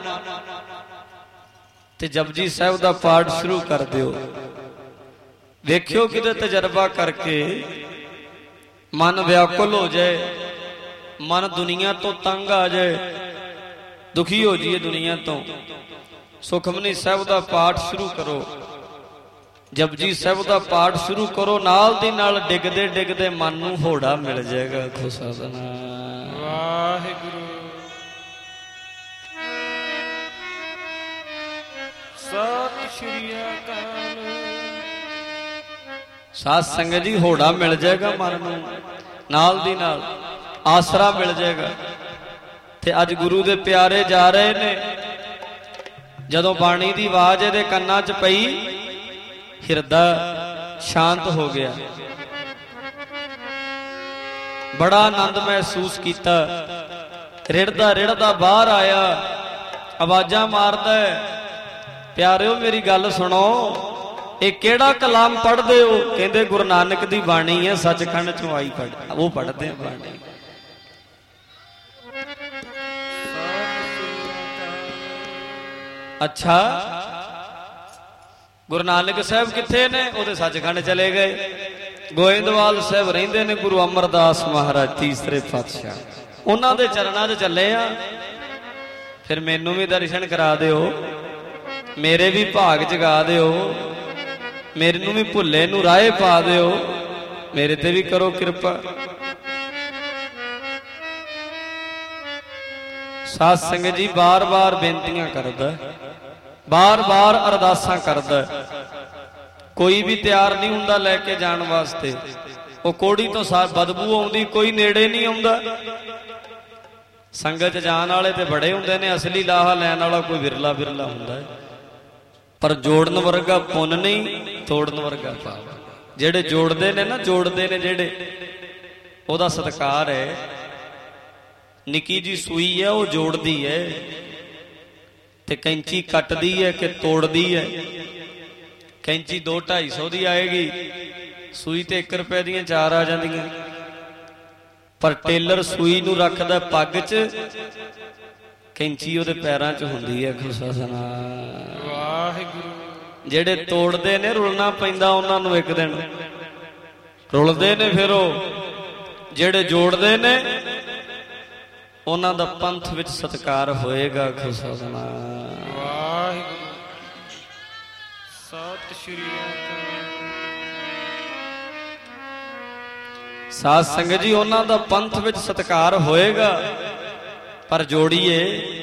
[SPEAKER 1] ਤੇ ਜਪਜੀ ਸਾਹਿਬ ਦਾ ਪਾਠ ਸ਼ੁਰੂ ਕਰ ਦਿਓ। ਵੇਖਿਓ ਕਿਤੇ ਤਜਰਬਾ ਕਰਕੇ ਮਨ ਵਿਆਕੁਲ ਹੋ ਜਾਏ, ਮਨ ਦੁਨੀਆ ਤੋਂ ਤੰਗ ਆ ਜਾਏ, ਦੁਖੀ ਹੋ ਜਾਈਏ ਦੁਨੀਆ ਤੋਂ, ਸੁਖਮਨੀ ਸਾਹਿਬ ਦਾ ਪਾਠ ਸ਼ੁਰੂ ਕਰੋ, ਜਪਜੀ ਸਾਹਿਬ ਦਾ ਪਾਠ ਸ਼ੁਰੂ ਕਰੋ। ਨਾਲ ਦੀ ਨਾਲ ਡਿੱਗਦੇ ਡਿੱਗਦੇ ਮਨ ਨੂੰ ਹੋੜਾ ਮਿਲ ਜਾਏਗਾ। ਖੁਸ਼ਾ ਸਤਿਨਾਮ
[SPEAKER 2] ਵਾਹਿਗੁਰੂ ਸਤਿ ਸ਼੍ਰੀ ਅਕਾਲ।
[SPEAKER 1] ਸਾਧ ਸੰਗਤ ਜੀ, ਹੋੜਾ ਮਿਲ ਜਾਏਗਾ ਮਨ ਨੂੰ, ਨਾਲ ਦੀ ਨਾਲ ਆਸਰਾ ਮਿਲ ਜਾਏਗਾ। ਤੇ ਅੱਜ ਗੁਰੂ ਦੇ ਪਿਆਰੇ ਜਾ ਰਹੇ ਨੇ। ਜਦੋਂ ਬਾਣੀ ਦੀ ਆਵਾਜ਼ ਇਹਦੇ ਕੰਨਾਂ 'ਚ ਪਈ, ਹਿਰਦਾ ਸ਼ਾਂਤ ਹੋ ਗਿਆ, ਬੜਾ ਆਨੰਦ ਮਹਿਸੂਸ ਕੀਤਾ। ਰਿੜਦਾ ਰਿੜਦਾ ਬਾਹਰ ਆਇਆ, ਆਵਾਜ਼ਾਂ ਮਾਰਦਾ, ਪਿਆਰਿਓ ਮੇਰੀ ਗੱਲ ਸੁਣੋ, ਇਹ ਕਿਹੜਾ ਕਲਾਮ ਪੜ੍ਹਦੇ ਹੋ? ਕਹਿੰਦੇ ਗੁਰੂ ਨਾਨਕ ਦੀ ਬਾਣੀ ਹੈ, ਸੱਚਖੰਡ ਚੋਂ ਆਈ ਪੜ੍ਹ, ਉਹ ਪੜ੍ਹਦੇ ਆ ਬਾਣੀ। ਅੱਛਾ, ਗੁਰੂ ਨਾਨਕ ਸਾਹਿਬ ਕਿੱਥੇ ਨੇ? ਉਹਦੇ ਸੱਚਖੰਡ ਚਲੇ ਗਏ। ਗੋਇੰਦਵਾਲ ਸਾਹਿਬ ਰਹਿੰਦੇ ਨੇ ਗੁਰੂ ਅਮਰਦਾਸ ਮਹਾਰਾਜ ਤੀਸਰੇ ਪਾਤਸ਼ਾਹ, ਉਹਨਾਂ ਦੇ ਚਰਨਾਂ 'ਚ ਚੱਲੇ ਆ। ਫਿਰ ਮੈਨੂੰ ਵੀ ਦਰਸ਼ਨ ਕਰਾ ਦਿਓ, ਮੇਰੇ ਵੀ ਭਾਗ ਜਗਾ ਦਿਓ, ਮੇਰੇ ਨੂੰ ਵੀ ਭੁੱਲੇ ਨੂੰ ਰਾਹੇ ਪਾ ਦਿਓ, ਮੇਰੇ ਤੇ ਵੀ ਕਰੋ ਕਿਰਪਾ। ਸਾਧ ਸੰਗਤ ਜੀ, ਬਾਰ-ਬਾਰ ਬੇਨਤੀਆਂ ਕਰਦਾ, ਬਾਰ-ਬਾਰ ਅਰਦਾਸਾਂ ਕਰਦਾ। ਕੋਈ ਵੀ ਤਿਆਰ ਨਹੀਂ ਹੁੰਦਾ ਲੈ ਕੇ ਜਾਣ ਵਾਸਤੇ। ਉਹ ਕੋੜੀ ਤੋਂ ਸਾਰ ਬਦਬੂ ਆਉਂਦੀ, ਕੋਈ ਨੇੜੇ ਨਹੀਂ ਆਉਂਦਾ। ਸੰਗਤ ਜਾਣ ਵਾਲੇ ਤੇ ਬੜੇ ਹੁੰਦੇ ਨੇ, ਅਸਲੀ ਲਾਹਾ ਲੈਣ ਵਾਲਾ ਕੋਈ ਵਿਰਲਾ ਵਿਰਲਾ ਹੁੰਦਾ ਹੈ। ਪਰ ਜੋੜਨ ਵਰਗਾ ਪੁੰਨ ਨਹੀਂ, ਤੋੜਨ ਵਰਗਾ ਪਾਪ। ਜਿਹੜੇ ਜੋੜਦੇ ਨੇ ਨਾ, ਜੋੜਦੇ ਨੇ ਜਿਹੜੇ, ਉਹਦਾ ਸਤਿਕਾਰ ਹੈ। ਨਿੱਕੀ ਜੀ ਸੂਈ ਹੈ, ਉਹ ਜੋੜਦੀ ਹੈ, ਤੇ ਕੈਂਚੀ ਕੱਟਦੀ ਹੈ ਕਿ ਤੋੜਦੀ ਹੈ। ਕੈਂਚੀ ਦੋ ਢਾਈ ਸੌ ਦੀ ਆਏਗੀ, ਸੂਈ ਤੇ ਇੱਕ ਰੁਪਏ ਦੀਆਂ ਚਾਰ ਆ ਜਾਂਦੀਆਂ। ਪਰ ਟੇਲਰ ਸੂਈ ਨੂੰ ਰੱਖਦਾ ਪੱਗ 'ਚ, ਕੈਂਚੀ ਉਹਦੇ ਪੈਰਾਂ 'ਚ ਹੁੰਦੀ ਹੈ। ਖੁਸ਼ਾ ਸਤਿਨਾਮ
[SPEAKER 2] ਵਾਹਿਗੁਰੂ।
[SPEAKER 1] ਜਿਹੜੇ ਤੋੜਦੇ ਨੇ, ਰੁਲਣਾ ਪੈਂਦਾ ਉਹਨਾਂ ਨੂੰ, ਇੱਕ ਦਿਨ ਰੁਲਦੇ ਨੇ। ਫਿਰ ਉਹ ਜਿਹੜੇ ਜੋੜਦੇ ਨੇ, ਉਹਨਾਂ ਦਾ ਪੰਥ ਵਿੱਚ ਸਤਿਕਾਰ ਹੋਏਗਾ। ਖੁਸ਼ਾ ਸਤਿਨਾਮ
[SPEAKER 2] ਵਾਹਿਗੁਰੂ। ਸਤਿ ਸ਼੍ਰੀ ਅਕਾਲ।
[SPEAKER 1] ਸਾਧ ਸੰਗਤ ਜੀ, ਉਹਨਾਂ ਦਾ ਪੰਥ ਵਿੱਚ ਸਤਿਕਾਰ ਹੋਏਗਾ। ਪਰ ਜੋੜੀਏ,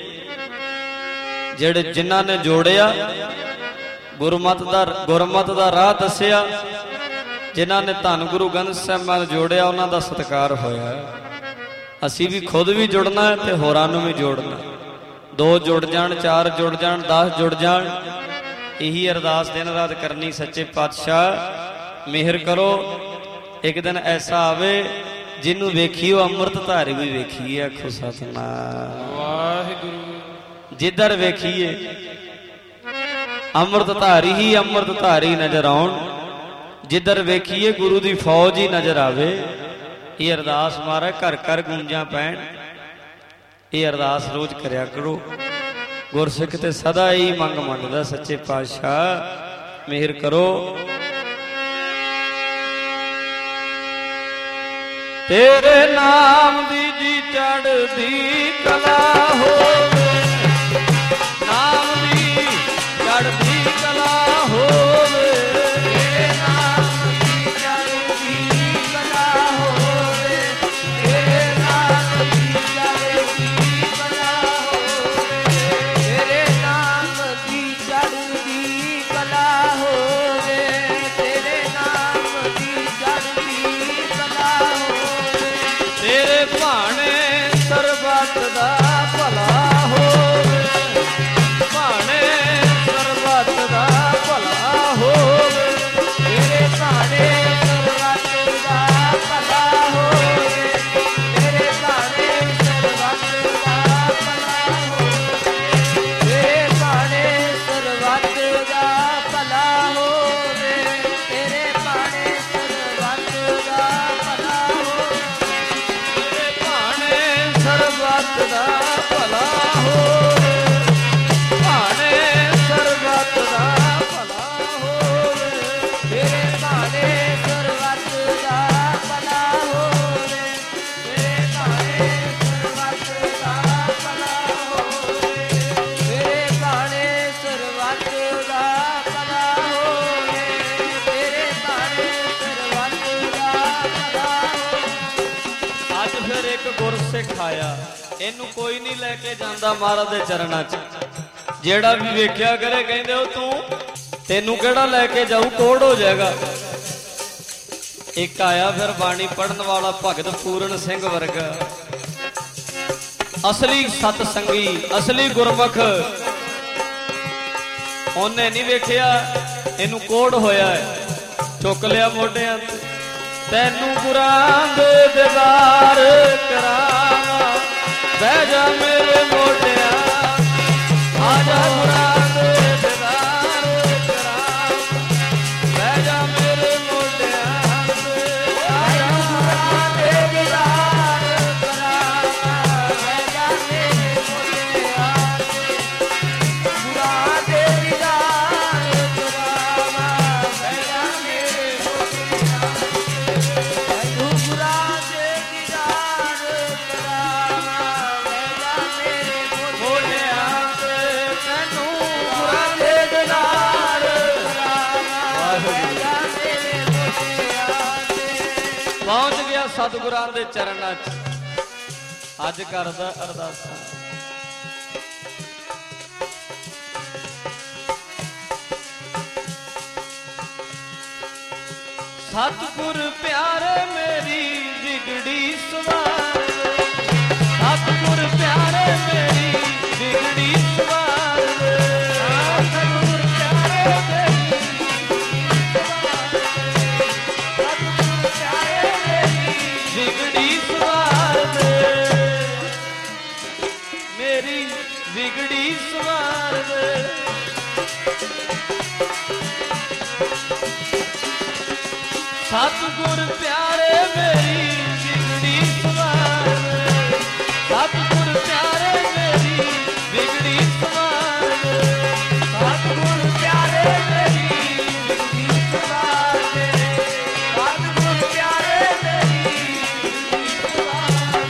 [SPEAKER 1] ਜਿਹੜੇ ਜਿਨ੍ਹਾਂ ਨੇ ਜੋੜਿਆ, ਗੁਰਮਤ ਦਾ ਗੁਰਮਤ ਦਾ ਰਾਹ ਦੱਸਿਆ, ਜਿਨ੍ਹਾਂ ਨੇ ਧੰਨ ਗੁਰੂ ਗ੍ਰੰਥ ਸਾਹਿਬ ਨਾਲ ਜੋੜਿਆ, ਉਹਨਾਂ ਦਾ ਸਤਿਕਾਰ ਹੋਇਆ। ਅਸੀਂ ਵੀ ਖੁਦ ਵੀ ਜੁੜਨਾ ਹੈ ਤੇ ਹੋਰਾਂ ਨੂੰ ਵੀ ਜੋੜਨਾ। ਦੋ ਜੁੜ ਜਾਣ, ਚਾਰ ਜੁੜ ਜਾਣ, ਦਸ ਜੁੜ ਜਾਣ। ਇਹੀ ਅਰਦਾਸ ਦਿਨ ਰਾਤ ਕਰਨੀ, ਸੱਚੇ ਪਾਤਸ਼ਾਹ ਮਿਹਰ ਕਰੋ। ਇੱਕ ਦਿਨ ਐਸਾ ਆਵੇ ਜਿਹਨੂੰ ਵੇਖੀਓ ਅੰਮ੍ਰਿਤ ਧਾਰੀ ਵੀ ਵੇਖੀਏ। ਆਖੋ ਸਤਿਨਾਮ
[SPEAKER 2] ਵਾਹਿਗੁਰੂ।
[SPEAKER 1] ਜਿੱਧਰ ਵੇਖੀਏ ਅੰਮ੍ਰਿਤ ਧਾਰੀ ਹੀ ਅੰਮ੍ਰਿਤ ਧਾਰੀ ਨਜ਼ਰ ਆਉਣ। जिधर वेखीए गुरु की फौज ही नजर आवे। ये अरदास महाराज घर घर गूंजा पैण, ये अरदास रोज करया करो। गुरसिख ते सदा ही मंग मंगदा सच्चे पातशाह मेहर करो। तेरे नाम दी जी चढ़दी कला होवे, नाम दी चढ़दी कला होवे, तेरे नाम दी चढ़दी कला होवे, तेरे नाम दी चढ़दी कला होवे, तेरे नाम दी चढ़दी कला होवे, तेरे नाम दी चढ़दी कला होवे, तेरे भाणे सरबत दा भला होवे, भाणे सरबत दा भला होवे, तेरे भाणे सरबत दा भला होवे, तेरे भाणे सरबत दा भला होवे, तेरे भाणे सरबत दा भला होवे, तेरे भाणे सरबत दा भला होवे, तेरे भाणे सरबत दा भला होवे, भाणे सरबत दा भला होवे, तेरे भाणे सरबत दा भला होवे, तेरे भाणे सरबत दा भला होवे, तेरे भाणे सरबत दा भला होवे, तेरे भाणे सरबत दा भला होवे। ਅੱਜ ਫਿਰ ਇੱਕ ਗੁਰਸਿੱਖ ਆਇਆ, ਇਹਨੂੰ ਕੋਈ ਨਹੀਂ ਲੈ ਕੇ ਜਾਂਦਾ ਮਹਾਰਾਜ ਦੇ ਚਰਨਾਂ 'ਚ। ਜਿਹੜਾ ਵੀ ਵੇਖਿਆ ਕਰੇ ਕਹਿੰਦੇ ਉਹ ਤੂੰ ਤੈਨੂੰ ਕਿਹੜਾ ਲੈ ਕੇ ਜਾਊ, ਕੋੜ ਹੋ ਜਾਏਗਾ। ਇੱਕ ਆਇਆ ਫਿਰ ਬਾਣੀ ਪੜਨ ਵਾਲਾ ਭਗਤ ਪੂਰਨ ਸਿੰਘ ਵਰਗਾ, ਅਸਲੀ ਸਤ ਸੰਗੀ, ਅਸਲੀ ਗੁਰਮੁਖ। ਉਹਨੇ ਨਹੀਂ ਵੇਖਿਆ ਇਹਨੂੰ ਕੋੜ ਹੋਇਆ ਹੈ, ਚੁੱਕ ਲਿਆ ਮੋਢਿਆਂ ਤੇ। ਤੈਨੂੰ ਗੁਰਾਂ ਦੇ ਦੀਦਾਰ ਕਰਾਵਾਂ, ਬਹਿ ਜਾ ਮੇਰੇ ਮੋਢਿਆਂ, ਆ ਜਾ ਗੁਰਾਂ ਦੇ ਦੀਦਾਰ ਕਰਾਵਾਂ, ਬਹਿ ਜਾ ਮੇਰੇ ਮੋਢਿਆਂ ਤੇ, ਆ ਜਾ ਗੁਰਾਂ ਦੇ ਦੀਦਾਰ ਕਰਾਵਾਂ, ਬਹਿ ਜਾ ਮੇਰੇ ਮੋਢਿਆਂ ਤੇ, ਗੁਰਾਂ ਦੇ ਦੀਦਾਰ ਕਰਾਵਾਂ, ਬਹਿ ਜਾ ਮੇਰੇ ਮੋਢਿਆਂ ਤੇ, ਤੈਨੂੰ ਗੁਰਾਂ ਦੇ ਦੀਦਾਰ ਕਰਾਵਾਂ, ਬਹਿ ਜਾ ਮੇਰੇ ਮੋਢਿਆਂ ਤੇ, ਤੈਨੂੰ ਗੁਰਾਂ ਦੇ ਦੀਦਾਰ ਕਰਾਵਾਂ, ਬਹਿ ਜਾ ਮੇਰੇ ਮੋਢਿਆਂ ਤੇ। ਪਹੁੰਚ ਗਿਆ ਸਤਿਗੁਰਾਂ ਦੇ ਚਰਨਾਂ 'ਚ, ਅੱਜ ਕਰਦਾ ਅਰਦਾਸਾਂ। ਸਤਿਗੁਰ ਪਿਆਰੇ ਮੇਰੀ ਵਿਗੜੀ ਸਵਾਰ, ਸਤਿਗੁਰ ਪਿਆਰੇ ਮੇਰੀ ਵਿਗੜੀ ਸਵਾਰ, ਸਤਿਗੁਰ ਪਿਆਰੇ ਮੇਰੀ ਸਤਿਗੁਰ ਪਿਆਰੇ ਮੇਰੀ ਵਿਗੜੀ ਸਵਾਰ ਦੇ, ਮੇਰੀ ਵਿਗੜੀ ਸਵਾਰ ਦੇ। ਸਤਿਗੁਰ ਪਿਆਰੇ ਮੇਰੀ ਵਿਗੜੀ ਸਵਾਰ, ਸਤਿਗੁਰ ਪਿਆਰੇ ਮੇਰੀ ਵਿਗੜੀ ਸਵਾਰ, ਸਤਿਗੁਰ ਪਿਆਰੇ ਮੇਰੀ ਵਿਗੜੀ ਸਵਾਰ, ਸਤਿਗੁਰ ਪਿਆਰੇ ਮੇਰੀ ਵਿਗੜੀ ਸਵਾਰ।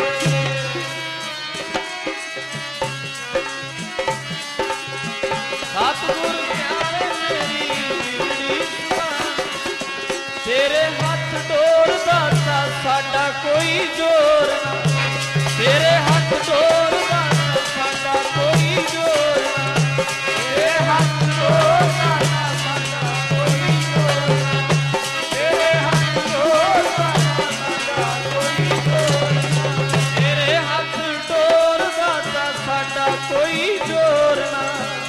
[SPEAKER 1] ਸਤਿਗੁਰ ਪਿਆਰੇ ਮੇਰੀ ਵਿਗੜੀ ਸਵਾਰ, ਤੇਰੇ ਹੱਥ ਡੋਰ ਦਾਤਾ ਸਾਡਾ ਕੋਈ ਜੋਰ ਨਾ, ਤੇਰੇ ਹੱਥ ਡੋਰ ਦਾਤਾ ਸਾਡਾ ਕੋਈ ਜੋਰ ਨਾ, ਤੇਰੇ ਹੱਥ ਡੋਰ ਦਾਤਾ ਸਾਡਾ ਕੋਈ ਜੋਰ ਨਾ, ਤੇਰੇ ਹੱਥ ਡੋਰ ਦਾਤਾ ਸਾਡਾ ਕੋਈ ਜੋਰ ਨਾ, ਤੇਰੇ ਹੱਥ ਡੋਰ ਦਾਤਾ ਸਾਡਾ ਕੋਈ ਜੋਰ ਨਾ।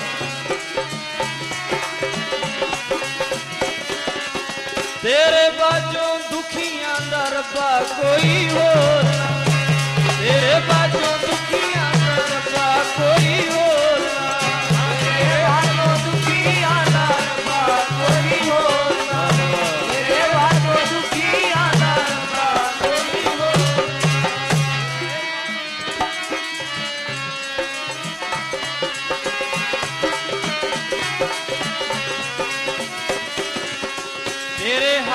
[SPEAKER 1] तेरे बाजों दुखियां दा रब्बा कोई होर ना, तेरे बाजों दुखियां दा रब्बा कोई होर ना, तेरे बाजों दुखियां दा रब्बा कोई होर ना,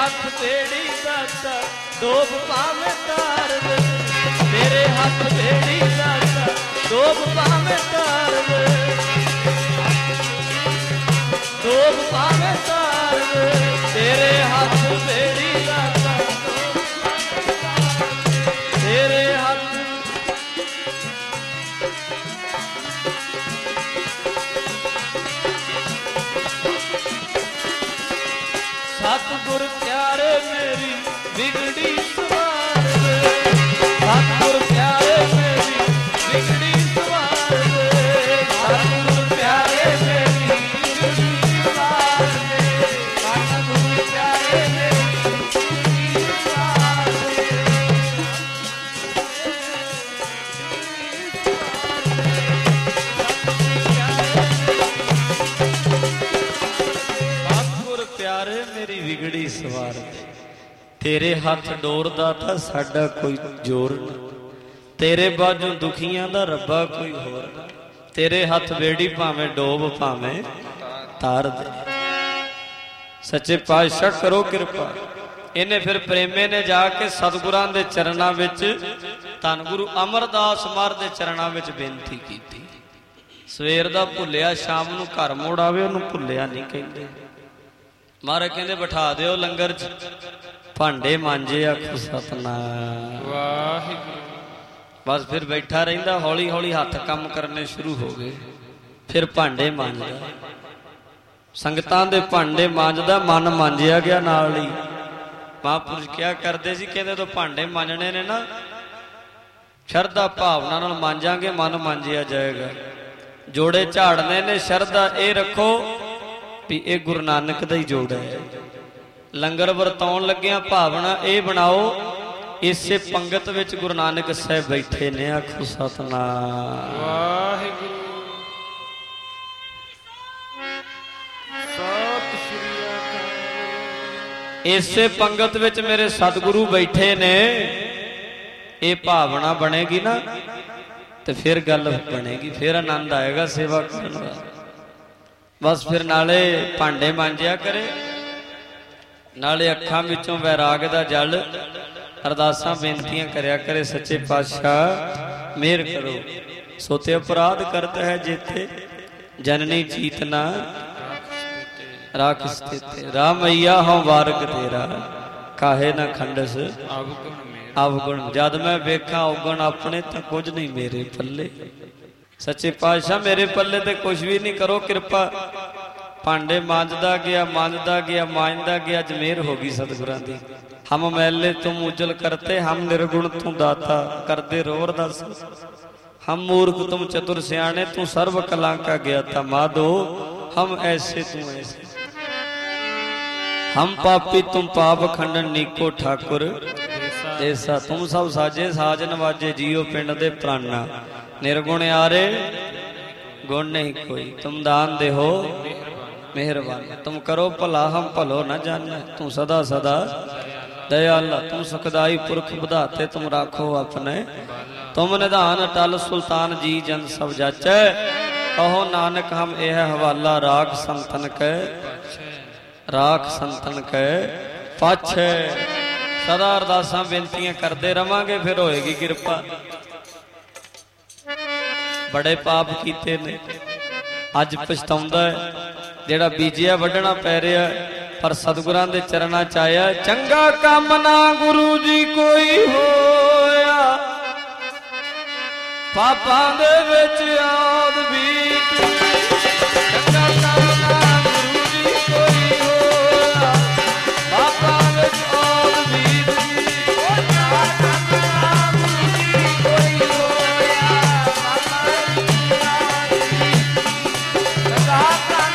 [SPEAKER 1] हथ बेड़ी दाता डोब पावे तार दे, तेरे हथ बेड़ी दाता डोब पावे तार दे, डोब पावे तार दे, तेरे हथ बेड़ी दाता तेरे हथ। सतगुर प्यारे मेरी बिगड़ी सवार दे, सतगुर प्यारे मेरी बिगड़ी सवार दे, सतगुर प्यारे मेरी बिगड़ी सवार दे, सतगुर प्यारे मेरी बिगड़ी सवार दे। सतगुर प्यारे मेरी बिगड़ी सवार दे, तेरे हथ डोर दा था साडा कोई जोर ना, तेरे बाजों दुखियां दा रब्बा कोई होर ना, तेरे हथ बेड़ी भावें डोब भावें तार दे। सच्चे पातशाह करो कृपा। इन्हें फिर प्रेमे ने जाके सतगुरां दे चरणां विच धन गुरु अमरदास मार दे चरणां विच बेनती कीती। सवेर दा भुलिया शाम नूं घर मोड़ आवे उहनूं भुलिया नहीं कहिंदे। महाराज कहंदे बिठा दिओ लंगर च भांडे मांजे आखो सतनाम
[SPEAKER 2] वाहिगुरू।
[SPEAKER 1] बस फिर बैठा रहिंदा, हौली हौली हथ काम करने शुरू हो गए। फिर भांडे मांजदा, संगतां दे भांडे मांजदा, मन मांजिया गया नाल ही। महापुरुष क्या करते सी, कहंदे तो भांडे मांजने ने ना शरधा भावना नाल मांजांगे मन मांजिया जाएगा। जोड़े झाड़ने ने शरधा ए रखो भी ये गुरु नानक दा ही जोड़ा है। लंगर वरताउण लग्गिया भावना ये बनाओ इसे पंगत विच गुरु नानक साहब बैठे ने। आखो सतनाम
[SPEAKER 2] वाहिगुरू। सत श्री अकाल।
[SPEAKER 1] इसे पंगत विच मेरे सतगुरु बैठे ने, ये भावना बनेगी ना तो फिर गल बनेगी, फिर आनंद आएगा सेवा करने का। बस फिर नाले भांडे मांजिया करे, नाले अखां विचों वैराग दा जल अरदासां बेनतियां करया करे। सच्चे पातशाह मेहर करो। सोते अपराध करता है जेते जननी जीत ना राख स्थित। राम मैया हों वारग तेरा काहे ना खंडस
[SPEAKER 2] अवगुण मेरा।
[SPEAKER 1] अवगुण। जद मैं वेखा अवगुण अपने तो कुछ नहीं मेरे पल्ले। सच्चे पातशाह मेरे पल्ले ते कुछ भी नहीं, करो कृपा। भांडे मांजदा गया मांजदा गया मांजदा गया, अजमेर हो गई सतगुरां दी। हम मैले तुम उजल करते, हम निर्गुण तू दाता करदे रोर दस। हम मूर्ख तुम चतुर सियाणे, तू सर्व कला का ज्ञाता। माधो हम ऐसे तू ऐसे, हम पापी तुम पाप खंडन नीको ठाकुर देसा। तुम सब साजे साज नवाजे, जियो पिंड दे प्राणा। निर्गुण आरे गुण नहीं कोई, तुम दान दे हो मेहरबान। तुम करो भला हम भलो न जाने, तू सदा सदा दयाला। तुम सुखदाई पुरख बधाते, तुम राखो अपने। तुम निधान टल सुल्तान जी जन सब जाचै। कहो नानक हम यह हवाला, राख संतन कै राख संतन कै पाछै। सदा अरदासां बेनतियां करते रवांगे, फिर होएगी किरपा। बड़े पाप कीते ने, अज पछताउंदा है। जेड़ा बीजिया वड्ढना पै रहा, पर सतगुरां दे चरणां च आया। चंगा काम ना गुरु जी कोई होया, पापां दे विच आद बीत। चंगा काम ना गुरु जी कोई होया, पापां विच आद बीत। चंगा काम ना गुरु जी कोई होया, पापां विच आद बीत। चंगा काम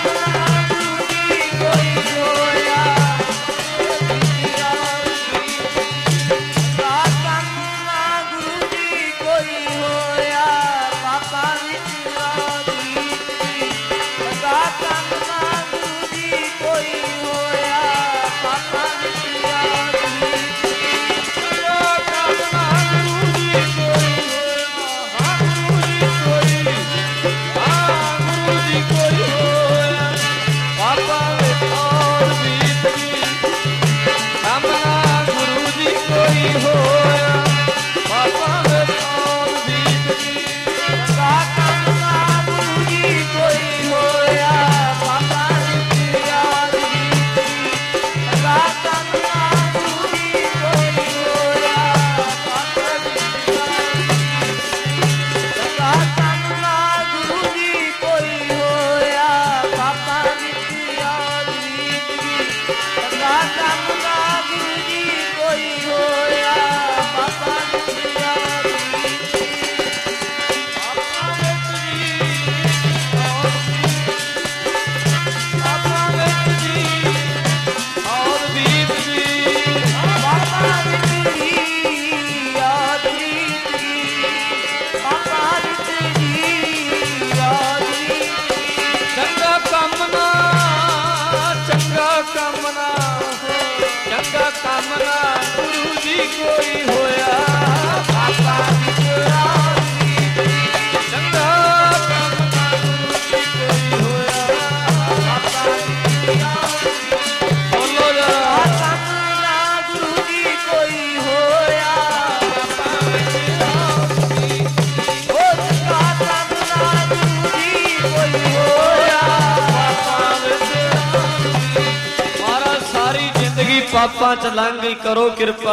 [SPEAKER 1] ਕੋਈ ਹੋਇਆ ਬਾਬਾ ਵਿਚਾਰੀ ਚੰਗਾ ਕੰਮ ਨਾ ਗੁਰੂ ਜੀ ਕੋਈ ਹੋਇਆ ਬਾਬਾ ਵਿਚਾਰੀ ਬੋਲੋ ਜਰਾ ਕੰਮ ਨਾ ਗੁਰੂ ਜੀ ਕੋਈ ਹੋਇਆ ਬਾਬਾ ਵਿਚਾਰੀ ਉਹ ਚੰਗਾ ਕੰਮ ਨਾ ਗੁਰੂ ਜੀ ਕੋਈ ਹੋਇਆ ਬਾਬਾ ਵਿਚਾਰੀ ਮਹਾਰਾਜ ਸਾਰੀ ਜ਼ਿੰਦਗੀ ਪਾਪਾਂ ਚ ਲੰਘ ਗਈ ਕਰੋ ਕਿਰਪਾ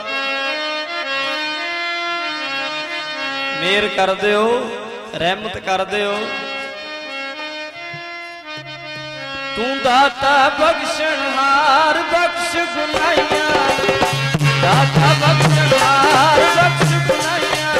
[SPEAKER 1] ਮੇਰ ਕਰ ਦਿਓ ਰਹਿਮਤ ਕਰ ਦਿਓ ਤੂੰ ਦਾਤਾ ਬਖਸ਼ਣਹਾਰ ਬਖਸ਼ ਗੁਨਾਹੀਆਂ ਦਾਤਾ ਬਖਸ਼ਣਹਾਰ ਬਖਸ਼ ਗੁਨਾਹੀਆਂ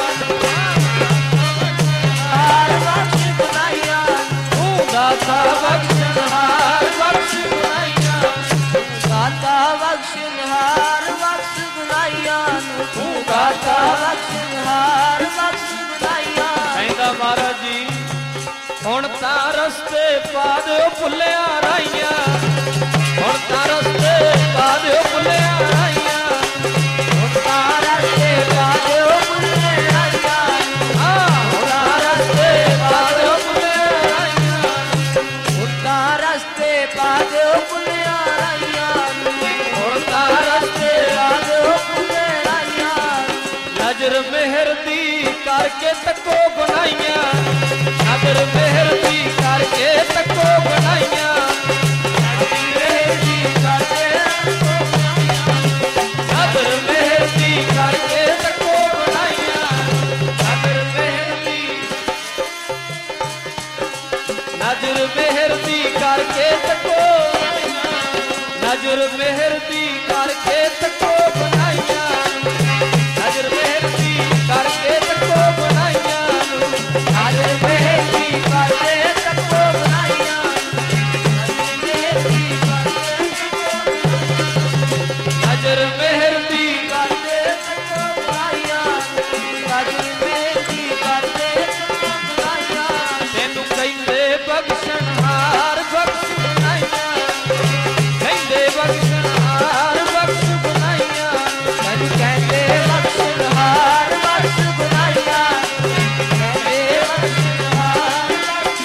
[SPEAKER 1] ਹਾਰ ਬਖਸ਼ ਗੁਨਾਹੀਆਂ ਤੂੰ ਦਾਤਾ ਬਖਸ਼ਣਹਾਰ ਬਖਸ਼ ਗੁਨਾਹੀਆਂ ਦਾਤਾ ਬਖਸ਼ਣਹਾਰ ਬਖਸ਼ ਗੁਨਾਹੀਆਂ ਤੂੰ ਦਾਤਾ ਬਖਸ਼ਣਹਾਰ ਬਖਸ਼ ਗੁਨਾਹੀਆਂ ਕਹਿੰਦਾ ਮਹਾਰਾਜ ਜੀ ਹੁਣ ਤਾਂ ਰਸਤੇ ਪਾ ਦਿਓ ਭੁੱਲਿਆ ਰਾਈਆਂ ਹੁਣ ਤਾਂ ਰਸਤੇ ਪਾ ਦਿਓ ਭੁੱਲਿਆ ਰਾਈਆਂ ਹੁਣ ਤਾਂ ਰਸਤੇ ਪਾ ਦਿਓ ਭੁੱਲਿਆ ਰਾਈਆਂ ਹਾਂ ਹੁਣ ਤਾਂ ਰਸਤੇ ਪਾ ਦਿਓ ਭੁੱਲਿਆ ਰਾਈਆਂ ਹੁਣ ਤਾਂ ਰਸਤੇ ਪਾ ਦਿਓ ਭੁੱਲਿਆ ਰਾਈਆਂ ਹੁਣ ਤਾਂ ਰਸਤੇ ਪਾ ਦਿਓ ਭੁੱਲਿਆ ਰਾਈਆਂ ਨਜ਼ਰ ਮਿਹਰ ਦੀ ਕਰਕੇ ਤੱਕੋ ਬਣਾਈਆਂ ਨਜ਼ਰ ਮਿਹਰ ਦੀ ਕਰਕੇ ਤੱਕੋ ਬਣਾਈਆਂ ਨਜ਼ਰ ਮਿਹਰ ਦੀ ਕਰਕੇ ਤੱਕੋ ਬਣਾਈਆਂ ਨਜ਼ਰ ਮਿਹਰ ਦੀ ਕਰਕੇ ਤੱਕੋ ਬਣਾਈਆਂ ਨਜ਼ਰ ਮਿਹਰ ਦੀ ਨਜ਼ਰ ਮਿਹਰ ਦੀ ਕਰਕੇ ਤੱਕੋ ਨਜ਼ਰ ਮਿਹਰ ਦੀ ਕਰਕੇ ਤੱਕੋ ਬਣਾਈਆਂ ਨਜ਼ਰ ਮਿਹਰ ਦੀ ਕਰਕੇ ਤੱਕੋ ਬਣਾਈਆਂ ਨਜ਼ਰ ਮਿਹਰ ਦੀ ਕਰਕੇ ਤੱਕੋ ਬਣਾਈਆਂ ਨਜ਼ਰ ਮਿਹਰ ਦੀ ਕਰਕੇ ਤੱਕੋ ਬਣਾਈਆਂ ਨਜ਼ਰ ਮਿਹਰ ਦੀ ਕਰਕੇ ਤੱਕੋ ਬਣਾਈਆਂ ਤੈਨੂੰ ਕਹਿੰਦੇ ਬਖਸ਼ਣਹਾਰ ਬਖਸ਼ ਬਣਾਈਆਂ ਕਹਿੰਦੇ ਬਖਸ਼ਣਹਾਰ ਬਖਸ਼ ਬਣਾਈਆਂ ਤੈਨੂੰ ਕਹਿੰਦੇ ਬਖਸ਼ਣਹਾਰ ਬਖਸ਼ ਬਣਾਈਆਂ ਕਹਿੰਦੇ ਬਖਸ਼ਣਹਾਰ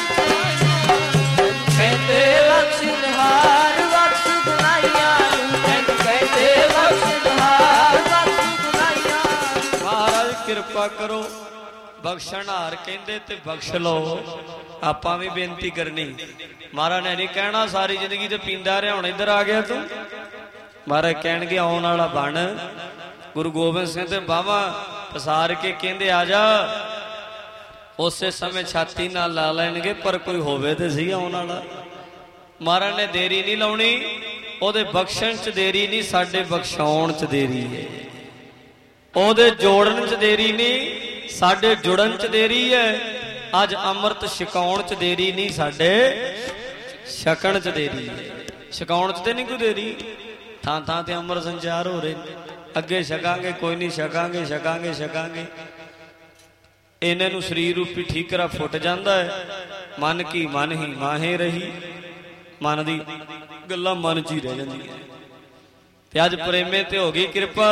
[SPEAKER 1] ਕਹਿੰਦੇ ਬਖਸ਼ਣਹਾਰ ਬਖਸ਼ ਬਣਾਈਆਂ ਤੈਨੂੰ ਕਹਿੰਦੇ ਬਖਸ਼ਣਹਾਰ ਬਖਸ਼ ਬਣਾਈਆਂ ਮਹਾਰਾਜ ਕਿਰਪਾ ਕਰੋ ਬਖਸ਼ਣਹਾਰ ਕਹਿੰਦੇ ਤੇ ਬਖਸ਼ ਲਓ ਆਪਾਂ ਵੀ ਬੇਨਤੀ ਕਰਨੀ ਮਹਾਰਾਜ ਨੇ ਨਹੀਂ ਕਹਿਣਾ ਸਾਰੀ ਜ਼ਿੰਦਗੀ ਤੇ ਪੀਂਦਾ ਰਿਹਾ ਹੁਣ ਇੱਧਰ ਆ ਗਿਆ ਤੂੰ ਮਹਾਰਾਜ ਕਹਿਣਗੇ ਆਉਣ ਵਾਲਾ ਬਣ ਗੁਰੂ ਗੋਬਿੰਦ ਸਿੰਘ ਤੇ ਬਾਹਾਂ ਪਸਾਰ ਕੇ ਕਹਿੰਦੇ ਆ ਜਾ ਉਸੇ ਸਮੇਂ ਛਾਤੀ ਨਾਲ ਲਾ ਲੈਣਗੇ ਪਰ ਕੋਈ ਹੋਵੇ ਤੇ ਸਹੀ ਆਉਣ ਵਾਲਾ ਮਹਾਰਾਜ ਨੇ ਦੇਰੀ ਨਹੀਂ ਲਾਉਣੀ ਉਹਦੇ ਬਖਸ਼ਣ ਚ ਦੇਰੀ ਨਹੀਂ ਸਾਡੇ ਬਖਸ਼ਾਉਣ ਚ ਦੇਰੀ ਹੈ ਉਹਦੇ ਜੋੜਨ ਚ ਦੇਰੀ ਨਹੀਂ ਸਾਡੇ ਜੁੜਨ ਚ ਦੇਰੀ ਹੈ ਅੱਜ ਅੰਮ੍ਰਿਤ ਛਕਾਉਣ ਚ ਦੇਰੀ ਨਹੀਂ ਸਾਡੇ ਛਕਣ ਚ ਦੇਰੀ ਹੈ ਛਕਾਉਣ ਚ ਤੇ ਨਹੀਂ ਕੋਈ ਦੇਰੀ ਥਾਂ ਥਾਂ ਤੇ ਅੰਮ੍ਰਿਤ ਸੰਚਾਰ ਹੋ ਰਹੇ ਅੱਗੇ ਛਕਾਂਗੇ ਕੋਈ ਨਹੀਂ ਛਕਾਂਗੇ ਛਕਾਂਗੇ ਛਕਾਂਗੇ ਇਹਨਾਂ ਨੂੰ ਸਰੀਰ ਰੂਪੀ ਠੀਕਰਾ ਫੁੱਟ ਜਾਂਦਾ ਹੈ ਮਨ ਕੀ ਮਨ ਹੀ ਮਾਹੇ ਰਹੀ ਮਨ ਦੀ ਗੱਲਾਂ ਮਨ ਚ ਹੀ ਰਹਿ ਜਾਂਦੀਆਂ ਤੇ ਅੱਜ ਪ੍ਰੇਮੇ ਤੇ ਹੋ ਗਈ ਕਿਰਪਾ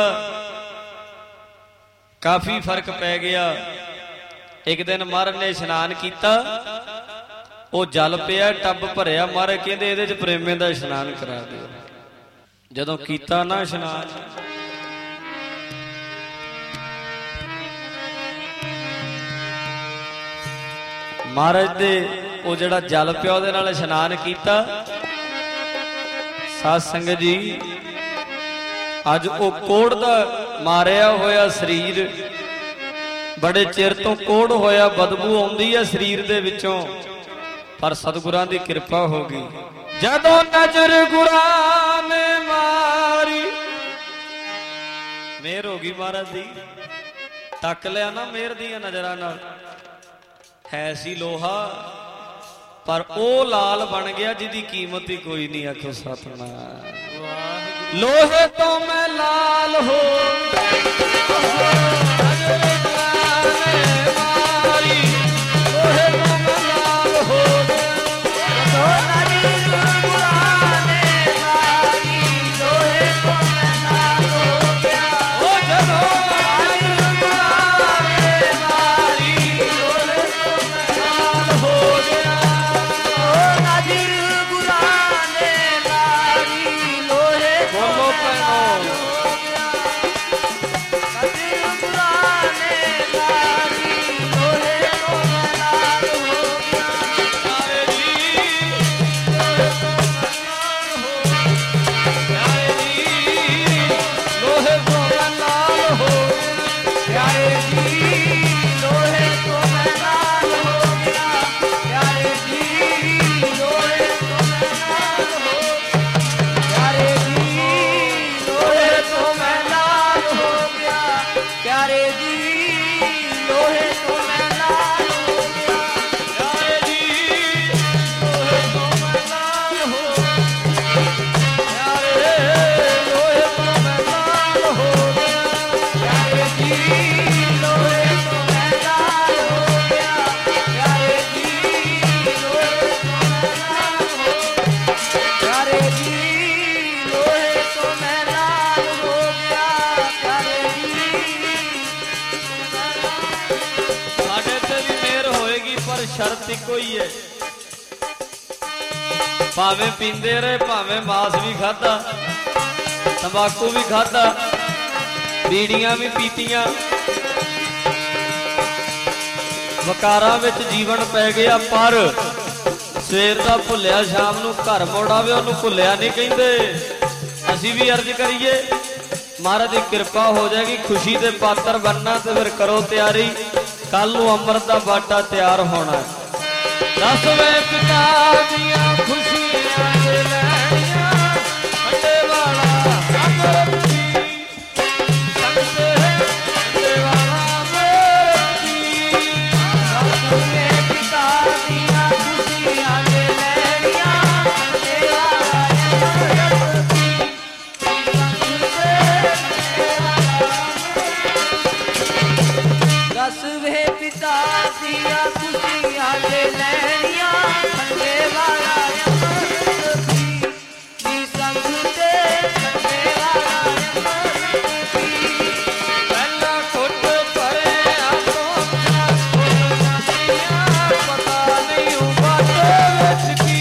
[SPEAKER 1] ਕਾਫੀ ਫਰਕ ਪੈ ਗਿਆ ਇੱਕ ਦਿਨ ਮਹਾਰਾਜ ਨੇ ਇਸ਼ਨਾਨ ਕੀਤਾ ਉਹ ਜਲ ਪਿਆ ਟੱਬ ਭਰਿਆ ਮਹਾਰਾਜ ਕਹਿੰਦੇ ਇਹਦੇ ਚ ਪ੍ਰੇਮੇ ਦਾ ਇਸ਼ਨਾਨ ਕਰਾ ਦਿਓ ਜਦੋਂ ਕੀਤਾ ਨਾ ਇਸ਼ਨਾਨ ਮਹਾਰਾਜ ਦੇ ਉਹ ਜਿਹੜਾ ਜਲ ਪਿਆ ਉਹਦੇ ਨਾਲ ਇਸ਼ਨਾਨ ਕੀਤਾ ਸਾਧ ਸੰਗਤ ਜੀ ਅੱਜ ਉਹ ਕੋੜ ਦਾ ਮਾਰਿਆ ਹੋਇਆ ਸਰੀਰ ਬੜੇ ਚਿਰ ਤੋਂ ਕੋੜ ਹੋਇਆ ਬਦਬੂ ਆਉਂਦੀ ਹੈ ਸਰੀਰ ਦੇ ਵਿੱਚੋਂ ਪਰ ਸਤਿਗੁਰਾਂ ਦੀ ਕਿਰਪਾ ਹੋ ਗਈ ਜਦੋਂ ਨਜ਼ਰ ਗੁਰਾਂ ਨੇ ਮਾਰੀ ਮਿਹਰ ਹੋ ਗਈ ਮਹਾਰਾਜ ਦੀ ਤੱਕ ਲਿਆ ਨਾ ਮਿਹਰ ਦੀਆਂ ਨਜ਼ਰਾਂ ਨਾਲ ਹੈ ਸੀ ਲੋਹਾ ਪਰ ਉਹ ਲਾਲ ਬਣ ਗਿਆ ਜਿਹਦੀ ਕੀਮਤ ਹੀ ਕੋਈ ਨਹੀਂ ਆਖੋ ਸਤਿਨਾਮ ਲੋਹੇ ਤੋਂ ਮੈਂ ਲਾਲ ਹੋ ਨਜ਼ਰ ਗੁਰਾਂ ਨੇ ਮਾਰੀ ਲੋਹੇ ਤੋਂ ਮੈਂ ਲਾਲ ਹੋ ਜਦੋਂ ਨਜ਼ਰ ਗੁਰਾਂ ਨੇ ਮਾਰੀ ਲੋਹੇ ਤੋਂ ਮੈਂ ਲਾਲ ਹੋ ਗਿਆ ਉਹ शर्त इको ही है, भावें पींदे रहे, भावें मांस भी खादा, तंबाकू भी खादा, बीड़ियां भी पीतियां, वकारां विच जीवन पै गया, पर सवेर दा भुलिया शाम नूं घर मुड़ आवे उहनूं भुलिया नहीं कहिंदे। असीं भी अर्ज करिए, महाराज की कृपा हो जाएगी, खुशी के पात्र बनना, तो फिर करो तैयारी, कल नूं अमृत दा बाटा तैयार होना। दसवें पिता दियां खुशियां दे लैणियां, खंडे वाला अमृत दी, संगते खंडे वाला अमृत दी। दसवें पिता दियां खुशियां दे लैणियां, खंडे वाला अमृत दी,
[SPEAKER 3] दसवें पिता दिया खुशियां ले लैनियां, खंडे वाला अमृत दी, नी संग ते खंडे वाला अमृत दी।
[SPEAKER 1] पहला खुद भरे आंखों का खोलना, पता नहीं बाटे विच की,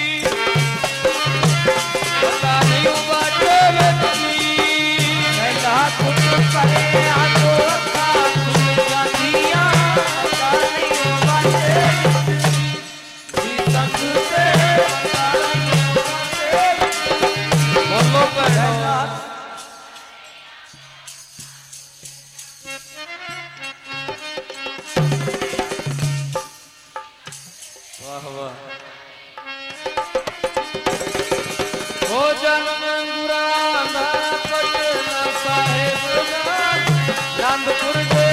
[SPEAKER 1] पता नहीं बाटे विच की।
[SPEAKER 3] पहला खुद परे आंखों का खुल जातियां, पता नहीं बाटे नी संग ते पता नहीं बाटे।
[SPEAKER 1] बोलो पहला वाह वाह। हो जन्म गुरां दा पटना साहिब दा, आनंदपुर दे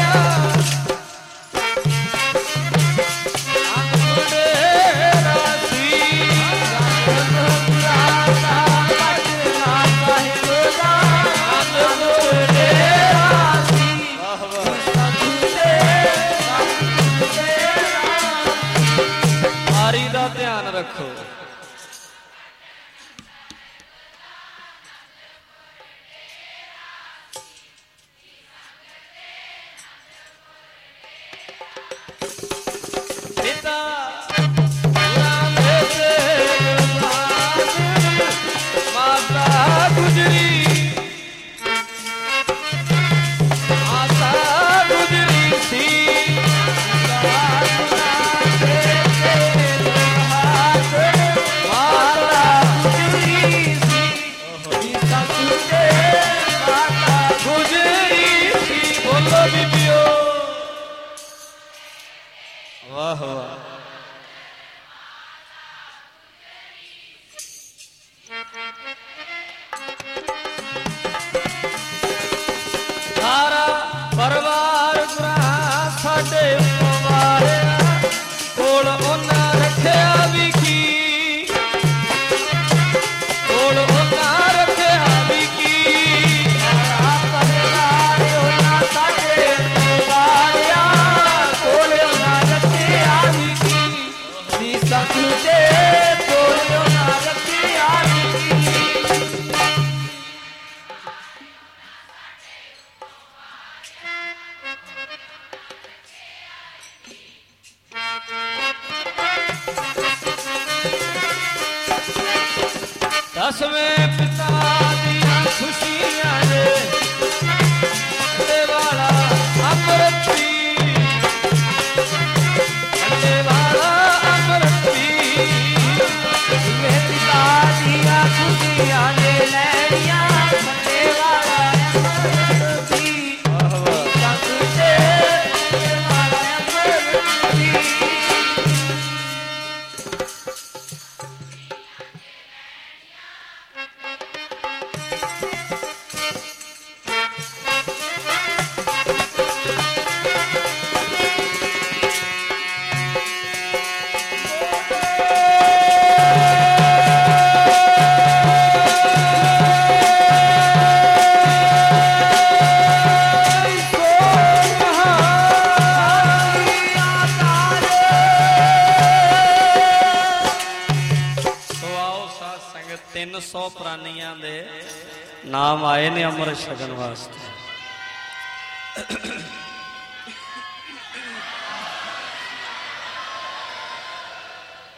[SPEAKER 1] आनंदपुर दे रासी,
[SPEAKER 3] गुरां दा पटना साहिब दा,
[SPEAKER 1] आनंदपुर दे रासी। वाह वाह। मारी दा ध्यान रखो। पिता गुलाम से माता गुजरी, माता गुजरी सी, माता गुजरी सी, गुजरी सी। बोलो बीबियो, वाह वाह। सारा परिवार गुरां साडे पवारिया, कोल उन्हां रखिया भी की, कोल उन्हां रखिया भी की।
[SPEAKER 3] सारा परिवार उन्हां साडे पवारिया, कोल उन्हां रखिया भी की, नी संग ते कोल उन्हां रखिया भी की।
[SPEAKER 1] दसवें पिता दियां खुशियां दे, खंडे वाला अमृत दी, खंडे वाला अमृत दी।
[SPEAKER 3] दसवें पिता दिया खुशियां ले लैनियां, खंडे वाला अमृत दी, संग ते खंडे वाला अमृत दी।
[SPEAKER 1] तीन सौ प्राणियां दे नाम आए ने अमृत छकन वास्ते।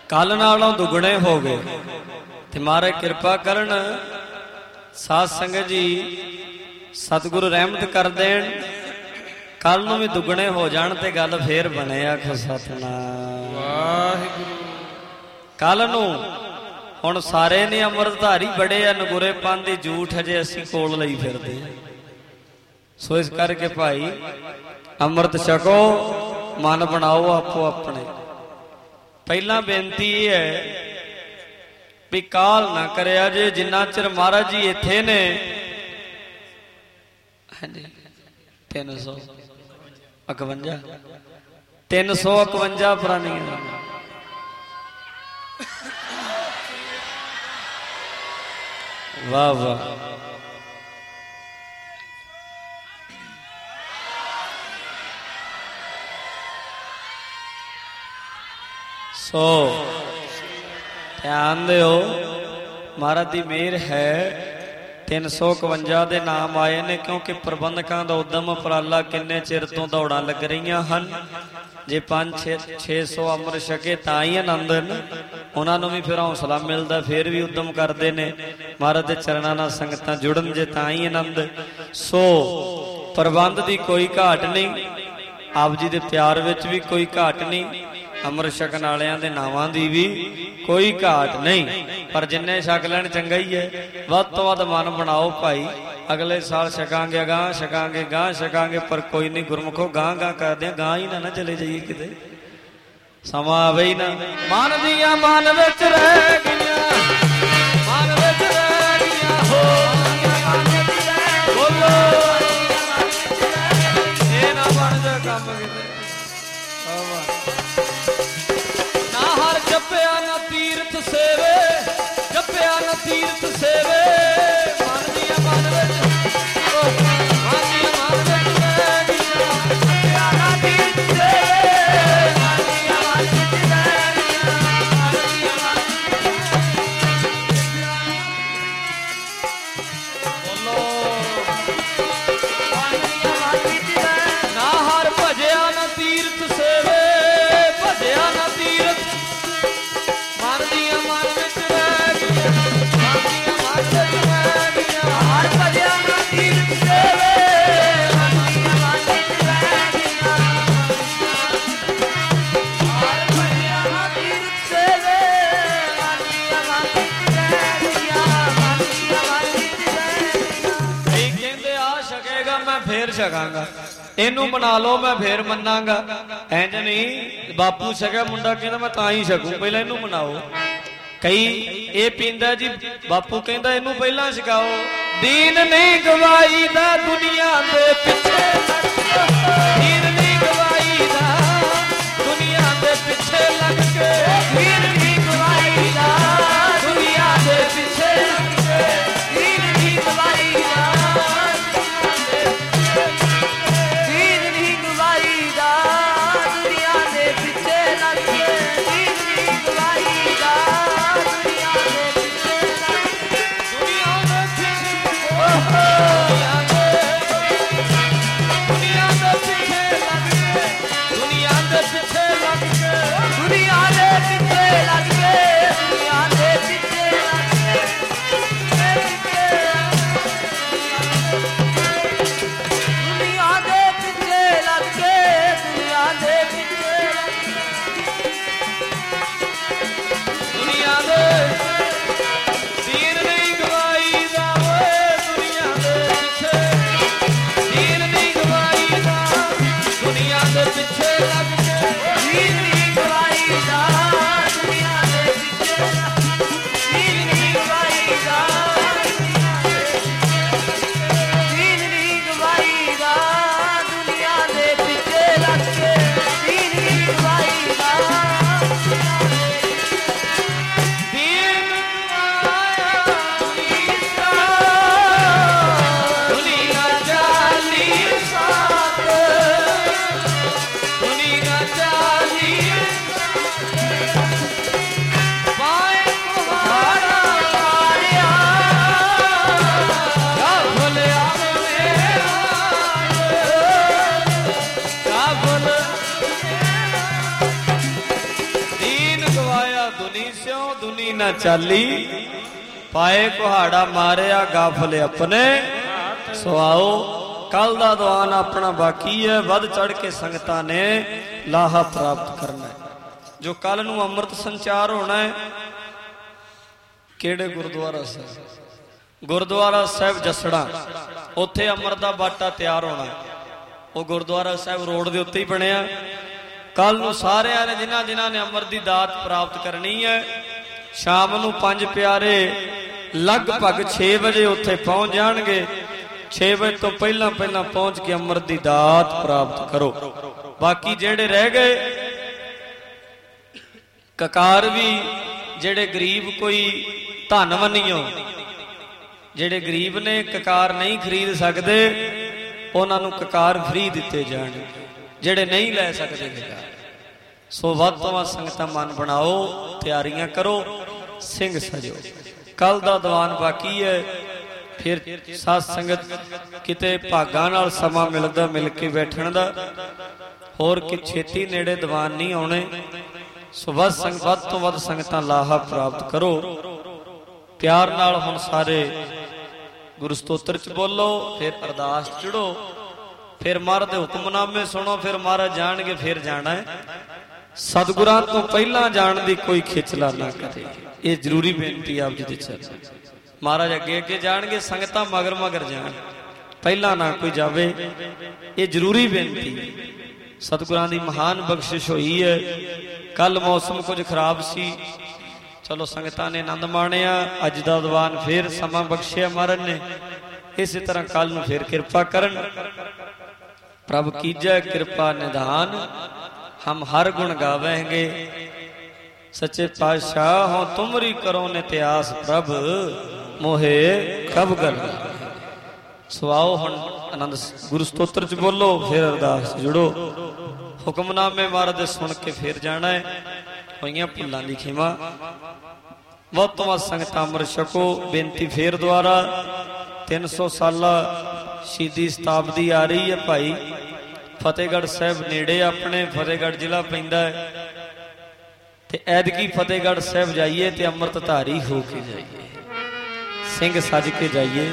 [SPEAKER 1] ਕੱਲ ਨਾਲੋਂ ਦੁੱਗਣੇ ਹੋ ਗਏ ਤੇ ਮਹਾਰਾਜ ਕਿਰਪਾ ਕਰਨ ਸਾਧ ਸੰਗਤ ਜੀ ਸਤਿਗੁਰੂ ਰਹਿਮਤ ਕਰ ਦੇਣ ਕੱਲ ਨੂੰ ਵੀ ਦੁੱਗਣੇ ਹੋ ਜਾਣ ਤੇ ਗੱਲ ਫੇਰ ਬਣੇ। ਆਖੋ ਸਤਿਨਾਮ
[SPEAKER 2] ਵਾਹਿਗੁਰੂ।
[SPEAKER 1] ਕੱਲ ਨੂੰ ਹੁਣ ਸਾਰੇ ਨੇ ਅੰਮ੍ਰਿਤਧਾਰੀ ਬੜੇ ਆ, ਨਗੁਰੇ ਪੰਨ ਦੀ ਜੂਠ ਹਜੇ ਅਸੀਂ ਕੋਲ ਲਈ ਫਿਰਦੇ ਆ। ਸੋ ਇਸ ਕਰਕੇ ਭਾਈ ਅੰਮ੍ਰਿਤ ਛਕੋ, ਮਨ ਬਣਾਓ ਆਪੋ ਆਪਣੇ। ਪਹਿਲਾਂ ਬੇਨਤੀ ਇਹ ਹੈ ਵੀ ਕਾਲ ਨਾ ਕਰਿਆ ਜੇ, ਜਿੰਨਾ ਚਿਰ ਮਹਾਰਾਜ ਜੀ ਇੱਥੇ ਨੇ। ਹਾਂਜੀ ਤਿੰਨ ਸੌ ਇਕਵੰਜਾ ਤਿੰਨ ਸੌ ਇਕਵੰਜਾ ਪੁਰਾਣੀਆਂ ਵਾਹ ਵਾਹ। ਸੋ ਧਿਆਨ ਦਿਓ, ਮਹਾਰਾਜ ਦੀ ਮਿਹਰ ਹੈ। ਤਿੰਨ ਸੌ ਇਕਵੰਜਾ ਦੇ ਨਾਮ ਆਏ ਨੇ ਕਿਉਂਕਿ ਪ੍ਰਬੰਧਕਾਂ ਦਾ ਉਦਮ ਉਪਰਾਲਾ ਕਿੰਨੇ ਚਿਰ ਤੋਂ ਦੌੜਾਂ ਲੱਗ ਰਹੀਆਂ ਹਨ। ਜੇ ਪੰਜ ਛੇ ਸੌ ਅੰਮ੍ਰਿਤ ਛਕੇ ਤਾਂ ਹੀ ਆਨੰਦ ਹਨ, ਉਹਨਾਂ ਨੂੰ ਵੀ ਫਿਰ ਹੌਸਲਾ ਮਿਲਦਾ, ਫਿਰ ਵੀ ਉਦਮ ਕਰਦੇ ਨੇ। ਮਹਾਰਾਜ ਦੇ ਚਰਨਾਂ ਨਾਲ ਸੰਗਤਾਂ ਜੁੜਨ ਜੇ ਤਾਂ ਹੀ ਆਨੰਦ। ਸੋ ਪ੍ਰਬੰਧ ਦੀ ਕੋਈ ਘਾਟ ਨਹੀਂ, ਆਪ ਜੀ ਦੇ ਪਿਆਰ ਵਿੱਚ ਵੀ ਕੋਈ ਘਾਟ ਨਹੀਂ, ਅੰਮ੍ਰਿਤ ਛਕਣ ਵਾਲਿਆਂ ਦੇ ਨਾਵਾਂ ਦੀ ਵੀ ਕੋਈ ਘਾਟ ਨਹੀਂ। ਪਰ ਜਿੰਨੇ ਛਕ ਲੈਣ ਚੰਗਾ ਹੀ ਹੈ। ਵੱਧ ਤੋਂ ਵੱਧ ਮਨ ਬਣਾਓ ਭਾਈ, ਅਗਲੇ ਸਾਲ ਛਕਾਂਗੇ, ਗਾਂ ਛਕਾਂਗੇ, ਗਾਂ ਛਕਾਂਗੇ, ਪਰ ਕੋਈ ਨਹੀਂ ਗੁਰਮੁਖੋ ਗਾਂ ਗਾਂ ਕਰਦੇ ਆ, ਗਾਂ ਹੀ ਨਾ ਨਾ ਚਲੇ ਜਾਈਏ ਕਿਤੇ, ਸਮਾਂ ਆਵੇ ਹੀ ਨਾ। ਮਨ ਦੀਆਂ ਮਨ ਵਿੱਚ ਰਹਿ ਗਈਆਂ, ਮਨ ਵਿੱਚ ਰਹਿ ਗਈਆਂ ਹੋ ਬੋਲੋ, ਇਹ ਨਾ ਬਣ ਜਾ ਕੰਮ ਕਿਤੇ। ਨਾ ਹਰ ਜਪਿਆ ਨਾ ਤੀਰਥ ਸੇਵੇ, ਜਪਿਆ ਨਾ ਤੀਰਥ ਸੇਵੇ, ਮਨ ਦੀਆਂ ਮਨ ਵਿੱਚ ਮਨ ਦੀਆਂ ਮਨ ਵਿੱਚ ਰਹਿ ਗਈਆਂ, ਜਪਿਆ ਨਾ ਤੀਰਥ ਸੇਵੇ, ਮਨ ਦੀਆਂ ਮਨ ਵਿੱਚ ਰਹਿ ਗਈਆਂ, ਮਨ ਦੀਆਂ ਮਨ ਬੋਲੋ, ਮਨ ਦੀਆਂ ਮਨ ਵਿੱਚ ਰਹਿ। ਨਾ ਹਰ ਭਜਿਆ ਨਾ ਤੀਰਥ ਸੇਵੇ, ਭਜਿਆ ਨਾ ਤੀਰਥ, ਮਨ ਦੀਆਂ ਮਨ ਵਿੱਚ ਰਹਿ ਗਈਆਂ, ਮਨ ਦੀਆਂ ਮਨ ਵਿੱਚ ਰਹਿ ਗਈਆਂ। ਹਰ ਭਜਿਆ ਨਾ ਤੀਰਥ ਸੇਵੇ, ਮਨ ਦੀਆਂ ਮਨ ਵਿੱਚ ਰਹਿ ਗਈਆਂ, ਹਰ ਭਜਿਆ ਨਾ ਤੀਰਥ ਸੇਵੇ, ਮਨ ਦੀਆਂ ਮਨ ਵਿੱਚ ਰਹਿ ਗਈਆਂ, ਮਨ ਦੀਆਂ ਮਨ ਵਿੱਚ ਰਹਿ ਗਈਆਂ। ਇਹ ਕਹਿੰਦੇ ਆ ਛਕੇਗਾ ਮੈਂ ਫੇਰ ਛਕਾਂਗਾ, ਇਹਨੂੰ ਮਨਾ ਲਓ ਮੈਂ ਫੇਰ ਮੰਨਾਂਗਾ। ਇੰਜ ਨਹੀਂ, ਬਾਪੂ ਛਕਿਆ ਮੁੰਡਾ ਕਹਿੰਦਾ ਮੈਂ ਤਾਂ ਹੀ ਛਕੂ, ਪਹਿਲਾਂ ਇਹਨੂੰ ਮਨਾਓ। ਕਈ ਇਹ ਪੀਂਦਾ ਜੀ, ਬਾਪੂ ਕਹਿੰਦਾ ਇਹਨੂੰ ਪਹਿਲਾਂ ਛਕਾਓ। ਦੀਨ ਨਹੀਂ ਗਵਾਈ ਦਾ ਦੁਨੀਆ ਦੇ ਪਿੱਛੇ, ਦੀਨ ਨਹੀਂ ਗਵਾਈ ਦਾ ਦੁਨੀਆ ਦੇ ਪਿੱਛੇ ਲੱਗ ਕੇ, ਦੀਨ ਨਹੀਂ ਗਵਾਈ ਦਾ ਦੁਨੀਆ ਦੇ ਪਿੱਛੇ ਲੱਗ ਕੇ, ਦੀਨ ਨਹੀਂ ਗਵਾਈ ਦਾ
[SPEAKER 3] ਦੀਨ ਨਹੀਂ ਗਵਾਈ ਦਾ ਦੁਨੀਆ ਦੇ ਪਿੱਛੇ ਲੱਗ ਕੇ, ਦੀਨ ਨਹੀਂ ਗਵਾਈ ਦਾ ਦੁਨੀਆ ਦੇ ਪਿੱਛੇ ਲੱਗ ਕੇ,
[SPEAKER 1] ਦੁਨੀਆ ਦੇ ਪਿੱਛੇ ਓਹ ਦੁਨੀਆ ਦੇ ਦੁਨੀਆ ਦੇ ਪਿੱਛੇ ਲੱਗ ਕੇ, ਕੀ ਨਾ ਚਾਲੀ, ਪਾਏ ਕੁਹਾੜਾ ਮਾਰਿਆ ਗਾਫਲ ਆਪਣੇ। ਸੋ ਆਓ ਕੱਲ ਦਾ ਦੀਵਾਨ ਆਪਣਾ ਬਾਕੀ ਹੈ, ਵੱਧ ਚੜ ਕੇ ਸੰਗਤਾਂ ਨੇ ਲਾਹਾ ਪ੍ਰਾਪਤ ਕਰਨਾ ਹੈ। ਜੋ ਕੱਲ ਨੂੰ ਅੰਮ੍ਰਿਤ ਸੰਚਾਰ ਹੋਣਾ ਹੈ, ਕਿਹੜੇ ਗੁਰਦੁਆਰਾ ਸਾਹਿਬ? ਗੁਰਦੁਆਰਾ ਸਾਹਿਬ ਜਸੜਾ, ਉੱਥੇ ਅੰਮ੍ਰਿਤ ਦਾ ਬਾਟਾ ਤਿਆਰ ਹੋਣਾ। ਉਹ ਗੁਰਦੁਆਰਾ ਸਾਹਿਬ ਰੋਡ ਦੇ ਉੱਤੇ ਹੀ ਬਣਿਆ। ਕੱਲ ਨੂੰ ਸਾਰਿਆਂ ਨੇ ਜਿਨ੍ਹਾਂ ਜਿਨ੍ਹਾਂ ਨੇ ਅੰਮ੍ਰਿਤ ਦੀ ਦਾਤ ਪ੍ਰਾਪਤ ਕਰਨੀ ਹੈ, ਸ਼ਾਮ ਨੂੰ ਪੰਜ ਪਿਆਰੇ ਲਗਭਗ ਛੇ ਵਜੇ ਉੱਥੇ ਪਹੁੰਚ ਜਾਣਗੇ। ਛੇ ਵਜੇ ਤੋਂ ਪਹਿਲਾਂ ਪਹਿਲਾਂ ਪਹੁੰਚ ਕੇ ਅੰਮ੍ਰਿਤ ਦੀ ਦਾਤ ਪ੍ਰਾਪਤ ਕਰੋ। ਬਾਕੀ ਜਿਹੜੇ ਰਹਿ ਗਏ ਕਕਾਰ ਵੀ, ਜਿਹੜੇ ਗਰੀਬ ਕੋਈ ਧਨਵੰਨੀਓ, ਜਿਹੜੇ ਗਰੀਬ ਨੇ ਕਕਾਰ ਨਹੀਂ ਖਰੀਦ ਸਕਦੇ, ਉਹਨਾਂ ਨੂੰ ਕਕਾਰ ਫ੍ਰੀ ਦਿੱਤੇ ਜਾਣ, ਜਿਹੜੇ ਨਹੀਂ ਲੈ ਸਕਦੇ ਕਕਾਰ। ਸੋ ਵੱਧ ਤੋਂ ਵੱਧ ਸੰਗਤਾਂ ਮਨ ਬਣਾਓ, ਤਿਆਰੀਆਂ ਕਰੋ, ਸਿੰਘ ਸਜੋ। ਕੱਲ ਦਾ ਦੀਵਾਨ ਬਾਕੀ ਹੈ। ਫਿਰ ਸਾਧ ਸੰਗਤ ਕਿਤੇ ਭਾਗਾਂ ਨਾਲ ਸਮਾਂ ਮਿਲਦਾ ਮਿਲ ਕੇ ਬੈਠਣ ਦਾ, ਹੋਰ ਕਿ ਛੇਤੀ ਨੇੜੇ ਦੀਵਾਨ ਨਹੀਂ ਆਉਣੇ। ਸੋ ਵੱਧ ਸੰਗਤ ਵੱਧ ਤੋਂ ਵੱਧ ਸੰਗਤਾਂ ਲਾਹਾ ਪ੍ਰਾਪਤ ਕਰੋ। ਪਿਆਰ ਨਾਲ ਹੁਣ ਸਾਰੇ ਗੁਰੂ ਸਤੋਤਰ ਚ ਬੋਲੋ, ਫਿਰ ਅਰਦਾਸ ਚੜੋ, ਫਿਰ ਮਹਾਰਾਜ ਦੇ ਹੁਕਮਨਾਮੇ ਸੁਣੋ, ਫਿਰ ਮਹਾਰਾਜ ਜਾਣਗੇ ਫਿਰ ਜਾਣਾ ਹੈ। ਸਤਿਗੁਰਾਂ ਤੋਂ ਪਹਿਲਾਂ ਜਾਣ ਦੀ ਕੋਈ ਖਿਚਲਾ ਨਾ ਕਰੇ, ਇਹ ਜ਼ਰੂਰੀ ਬੇਨਤੀ ਆਪ ਜੀ ਦੇ ਚਰਨ। ਮਹਾਰਾਜ ਅੱਗੇ ਅੱਗੇ ਜਾਣਗੇ, ਸੰਗਤਾਂ ਮਗਰ ਮਗਰ ਜਾਣ, ਪਹਿਲਾਂ ਨਾ ਕੋਈ ਜਾਵੇ, ਇਹ ਜ਼ਰੂਰੀ ਬੇਨਤੀ। ਸਤਿਗੁਰਾਂ ਦੀ ਮਹਾਨ ਬਖਸ਼ਿਸ਼ ਹੋਈ ਹੈ। ਕੱਲ ਮੌਸਮ ਕੁਝ ਖਰਾਬ ਸੀ, ਚਲੋ ਸੰਗਤਾਂ ਨੇ ਆਨੰਦ ਮਾਣਿਆ। ਅੱਜ ਦਾ ਦੀਵਾਨ ਫੇਰ ਸਮਾਂ ਬਖਸ਼ਿਆ ਮਹਾਰਾਜ ਨੇ, ਇਸੇ ਤਰ੍ਹਾਂ ਕੱਲ ਨੂੰ ਫੇਰ ਕਿਰਪਾ ਕਰਨ। ਪ੍ਰਭ ਕੀਜੈ ਕਿਰਪਾ ਨਿਧਾਨ, ਹਮ ਹਰ ਗੁਣ ਗਾਵੇਂਗੇ। ਸੱਚੇ ਪਾਤਸ਼ਾਹ ਹੋ ਤੁਮਰੀ ਕਰੋ ਨਿਤਿਆਸ, ਪ੍ਰਭ ਮੋਹੇ ਕਬ ਗਲ। ਸੋ ਆਓ ਹੁਣ ਆਨੰਦ ਗੁਰੂ ਸਤੋਤਰ ਚ ਬੋਲੋ, ਫਿਰ ਅਰਦਾਸ ਜੁੜੋ। ਹੁਕਮਨਾਮੇ ਮਹਾਰਾਜ ਦੇ ਸੁਣ ਕੇ ਫਿਰ ਜਾਣਾ ਹੈ। ਹੋਈਆਂ ਭੁੱਲਾਂ ਦੀ ਖਿਮਾ। ਬਹੁਤ ਤੋਂ ਵੱਧ ਸੰਗਤਾਂ ਅੰਮ੍ਰਿਤ ਛਕੋ। ਬੇਨਤੀ ਫੇਰ ਦੁਆਰਾ, ਤਿੰਨ ਸੌ ਸਾਲਾ ਸ਼ਹੀਦੀ ਸ਼ਤਾਬਦੀ ਆ ਰਹੀ ਹੈ ਭਾਈ। ਫਤਿਹਗੜ੍ਹ ਸਾਹਿਬ ਨੇੜੇ ਆਪਣੇ, ਫਤਿਹਗੜ੍ਹ ਜ਼ਿਲ੍ਹਾ ਪੈਂਦਾ ਹੈ, ਤੇ ਐਤਕੀ ਫਤਿਹਗੜ੍ਹ ਸਾਹਿਬ ਜਾਈਏ ਤੇ ਅੰਮ੍ਰਿਤ ਧਾਰੀ ਹੋ ਕੇ ਜਾਈਏ, ਸਿੰਘ ਸੱਜ ਕੇ ਜਾਈਏ।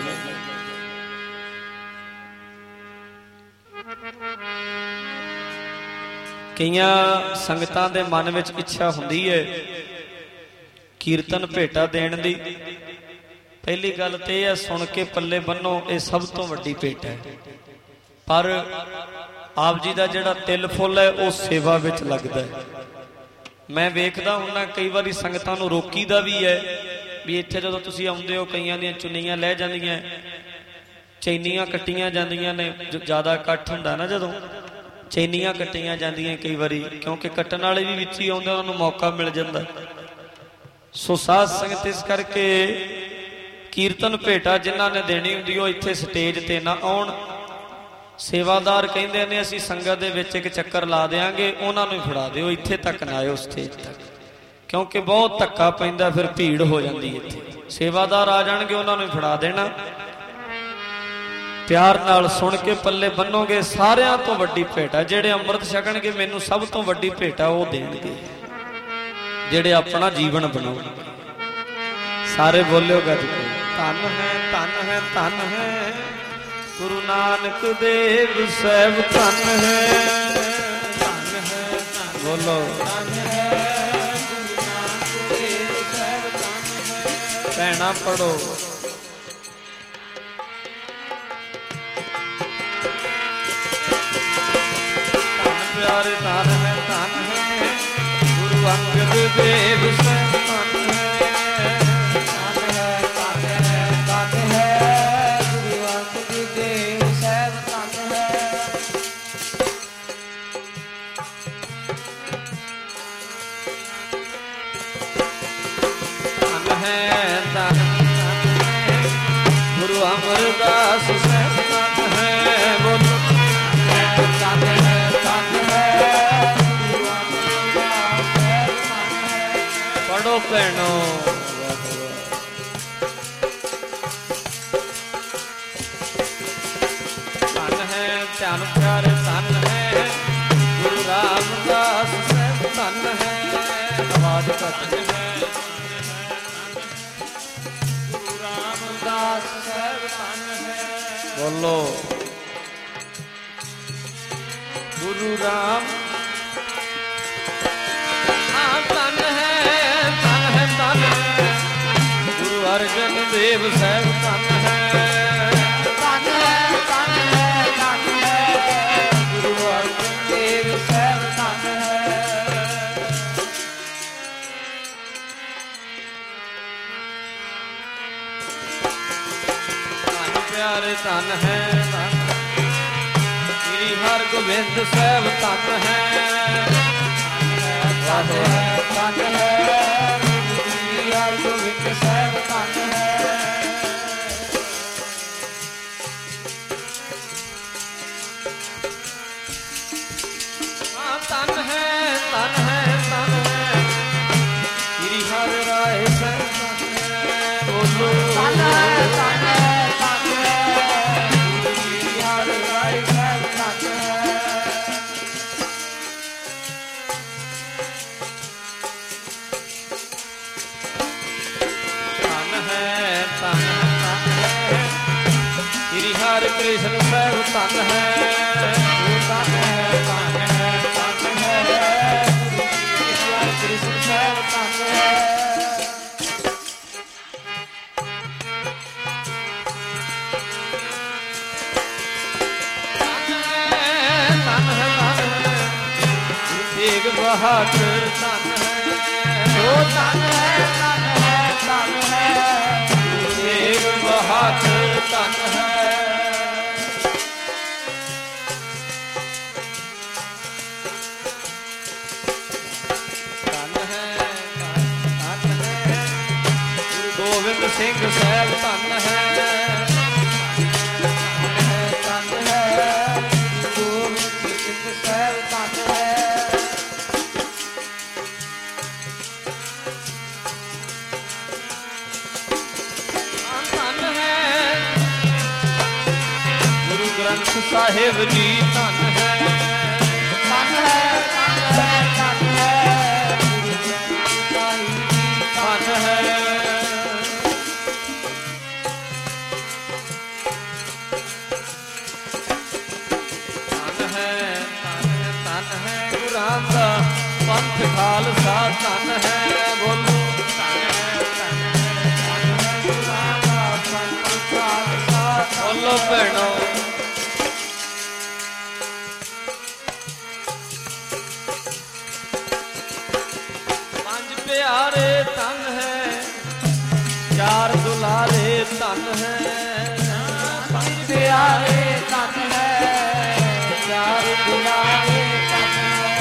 [SPEAKER 1] ਕਈਆਂ ਸੰਗਤਾਂ ਦੇ ਮਨ ਵਿੱਚ ਇੱਛਾ ਹੁੰਦੀ ਹੈ ਕੀਰਤਨ ਭੇਟਾ ਦੇਣ ਦੀ। ਪਹਿਲੀ ਗੱਲ ਤੇ ਇਹ ਹੈ, ਸੁਣ ਕੇ ਪੱਲੇ ਬੰਨੋ, ਇਹ ਸਭ ਤੋਂ ਵੱਡੀ ਭੇਟ ਹੈ। ਪਰ ਆਪ ਜੀ ਦਾ ਜਿਹੜਾ ਤਿਲ ਫੁੱਲ ਹੈ ਉਹ ਸੇਵਾ ਵਿੱਚ ਲੱਗਦਾ ਹੈ। ਮੈਂ ਵੇਖਦਾ ਹੁੰਦਾ ਕਈ ਵਾਰੀ ਸੰਗਤਾਂ ਨੂੰ ਰੋਕੀਦਾ ਵੀ ਹੈ ਵੀ ਇੱਥੇ ਜਦੋਂ ਤੁਸੀਂ ਆਉਂਦੇ ਹੋ ਕਈਆਂ ਦੀਆਂ ਚੁੰਨੀਆਂ ਲੈ ਜਾਂਦੀਆਂ, ਚੈਨੀਆਂ ਕੱਟੀਆਂ ਜਾਂਦੀਆਂ ਨੇ। ਜ਼ਿਆਦਾ ਇਕੱਠ ਹੁੰਦਾ ਨਾ ਜਦੋਂ, ਚੈਨੀਆਂ ਕੱਟੀਆਂ ਜਾਂਦੀਆਂ ਕਈ ਵਾਰੀ, ਕਿਉਂਕਿ ਕੱਟਣ ਵਾਲੇ ਵੀ ਵਿੱਚ ਹੀ ਆਉਂਦੇ, ਉਹਨਾਂ ਨੂੰ ਮੌਕਾ ਮਿਲ ਜਾਂਦਾ। ਸੋ ਸਾਧ ਸੰਗਤ ਇਸ ਕਰਕੇ ਕੀਰਤਨ ਭੇਟਾ ਜਿਨ੍ਹਾਂ ਨੇ ਦੇਣੀ ਹੁੰਦੀ ਉਹ ਇੱਥੇ ਸਟੇਜ ਤੇ ਨਾ ਆਉਣ। ਸੇਵਾਦਾਰ ਕਹਿੰਦੇ ਨੇ ਅਸੀਂ ਸੰਗਤ ਦੇ ਵਿੱਚ ਇੱਕ ਚੱਕਰ ਲਾ ਦੇਾਂਗੇ, ਉਹਨਾਂ ਨੂੰ ਫੜਾ ਦਿਓ, ਇੱਥੇ ਤੱਕ ਨਾ ਆਇਓ ਸਟੇਜ ਤੱਕ, ਕਿਉਂਕਿ ਬਹੁਤ ਧੱਕਾ ਪੈਂਦਾ, ਫਿਰ ਭੀੜ ਹੋ ਜਾਂਦੀ ਇੱਥੇ। ਸੇਵਾਦਾਰ ਆ ਜਾਣਗੇ, ਉਹਨਾਂ ਨੂੰ ਫੜਾ ਦੇਣਾ। ਪਿਆਰ ਨਾਲ ਸੁਣ ਕੇ ਪੱਲੇ ਬੰਨੋਗੇ, ਸਾਰਿਆਂ ਤੋਂ ਵੱਡੀ ਭੇਟ ਹੈ। ਜਿਹੜੇ ਅੰਮ੍ਰਿਤ ਛਕਣਗੇ ਮੈਨੂੰ ਸਭ ਤੋਂ ਵੱਡੀ ਭੇਟ ਹੈ ਉਹ ਦੇਣਗੇ, ਜਿਹੜੇ ਆਪਣਾ ਜੀਵਨ ਬਣਾਉਣਗੇ। ਸਾਰੇ ਬੋਲਿਓ ਗੱਜ ਕੇ, ਧੰਨ ਹੈ ਧੰਨ ਹੈ ਧੰਨ ਹੈ ਗੁਰੂ ਨਾਨਕ ਦੇਵ ਸਾਹਿਬ, ਧੰਨ ਹੈ ਧੰਨ ਹੈ ਬੋਲੋ ਧੰਨ ਹੈ ਗੁਰੂ ਨਾਨਕ ਦੇਵ ਸਾਹਿਬ, ਧੰਨ ਹੈ। ਭੈਣਾਂ ਪੜੋ, ਪਿਆਰੇ ਧੰਨ ਹੈ ਧੰਨ ਹੈ ਗੁਰੂ ਅੰਗਦ ਦੇਵ ਸਾਹਿਬ, ਧੰਨ ਹੈ ਧੰਨ ਹੈ ਧੰਨ ਹੈ ਧੰਨ ਹੈ ਗੁਰੂ ਅੰਗਦ ਦੇਵ ਸਾਹਿਬ, ਧੰਨ ਹੈ। ਧੰਨ ਹੈ ਧੰਨ ਹੈ ਗੁਰੂ ਅਮਰਦਾਸ ਸਾਹਿਬ, ਧੰਨ ਹੈ ਬੋਲੋ ਧੰਨ ਹੈ। ਪੜੋ ਭੈਣੋ, ਧੰਨ ਹੈ ਧੰਨ ਪਿਆਰੇ, ਧੰਨ ਹੈ ਗੁਰੂ ਰਾਮਦਾਸ ਸਾਹਿਬ, ਧੰਨ ਹੈ। ਆਵਾਜ਼ ਘੱਟ ਹੈ। ਬੋਲੋ ਗੁਰੂ ਰਾਮ ਹਾਂ ਤਨ ਹੈ ਤਨ ਹੈ ਤਨ ਗੁਰੂ ਅਰਜਨ ਦੇਵ ਸਾਹਿਬ ਤਨ ਹੈ
[SPEAKER 3] ਤਨ ਹੈ ਤਨ ਹੈ ਤਨ ਹੈ ਗੁਰੂ ਅਰਜਨ ਦੇਵ ਸਾਹਿਬ ਤਨ ਹੈ
[SPEAKER 1] ਧਨ ਪਿਆਰੇ ਧਨ ਹੈ ਧਨ ਸ੍ਰੀ ਹਰਗੋਬਿੰਦ ਸਾਹਿਬ ਧਨ ਹੈ
[SPEAKER 3] ਤਨ ਹੈ ਤਨ ਹੈ ਸ੍ਰੀ ਹਰਗੋਬਿੰਦ ਸਾਹਿਬ ਤਨ ਹੈ
[SPEAKER 1] ਹਾਂ ਧਨ ਹੈ ਧਨ ਹੈ ਧਨ ਹੈ ਸ੍ਰੀ ਹਰਿ ਰਾਏ ਸਾਹਿਬ ਧਨ ਹੈ ਬੋਲੋ
[SPEAKER 3] ਤਨ ਹੈ ਤਨ ਹੈ ਤਨ ਹੈ ਸ੍ਰੀ ਹਰਿ ਰਾਏ ਸਾਹਿਬ ਤਨ ਹੈ
[SPEAKER 1] ਧਨ ਹੈ ਧਨ ਧਨ ਹੈ ਸ੍ਰੀ ਹਰਿ ਕ੍ਰਿਸ਼ਨ ਸਾਹਿਬ ਧਨ ਹੈ
[SPEAKER 3] ਤਨ ਹੈ ਤਨ ਹੈ ਤਨ ਹੈ ਸ੍ਰੀ ਹਰਿ ਕ੍ਰਿਸ਼ਨ ਸਾਹਿਬ ਤਨ ਹੈ
[SPEAKER 1] ਧਨ ਹੈ ਧਨ ਹੈ ਤੇਗ ਬਹਾਦਰ ਧਨ ਹੈ
[SPEAKER 3] ਉਹ ਤਨ ਹੈ ਤਨ ਹੈ ਤਨ ਹੈ
[SPEAKER 1] ਤੇਗ ਬਹਾਦਰ ਧਨ ਹੈ ਧਨ ਹੈ ਧਨ ਹੈ ਗੁਰੂ ਗੋਬਿੰਦ ਸਿੰਘ ਸਾਹਿਬ ਧਨ ਹੈ
[SPEAKER 3] ਤਨ ਹੈ ਗੋਬਿੰਦ ਸਿੰਘ ਸਾਹਿਬ ਤਨ ਹੈ
[SPEAKER 1] ਧਨ ਹੈ ਗੁਰੂ ਗ੍ਰੰਥ ਸਾਹਿਬ ਜੀ ਧਨ ਹੈ
[SPEAKER 3] ਤਨ ਹੈ ਤਨ ਹੈ ਤਨ ਹੈ ਗੁਰੂ ਗ੍ਰੰਥ ਸਾਹਿਬ ਜੀ
[SPEAKER 1] ਧਨ ਹੈ ਧਨ ਹੈ ਧਨ ਹੈ ਧਨ ਹੈ ਗੁਰਾਂ ਦਾ ਪੰਥ ਖਾਲਸਾ ਧਨ ਹੈ ਬੋਲੋ ਧਨ ਹੈ ਧਨ ਹੈ ਧਨ ਹੈ ਗੁਰਾਂ ਦਾ ਪੰਥ ਖਾਲਸਾ ਬੋਲੋ ਭੈਣੋ ਪੰਜ ਪਿਆਰੇ ਧਨ ਹੈ ਚਾਰ ਦੁਲਾਰੇ ਧਨ ਹੈ
[SPEAKER 3] ਪੰਜ ਪਿਆਰੇ ਤਨ ਹੈ ਚਾਰ ਦੁਲਾਰੇ ਤਨ ਹੈ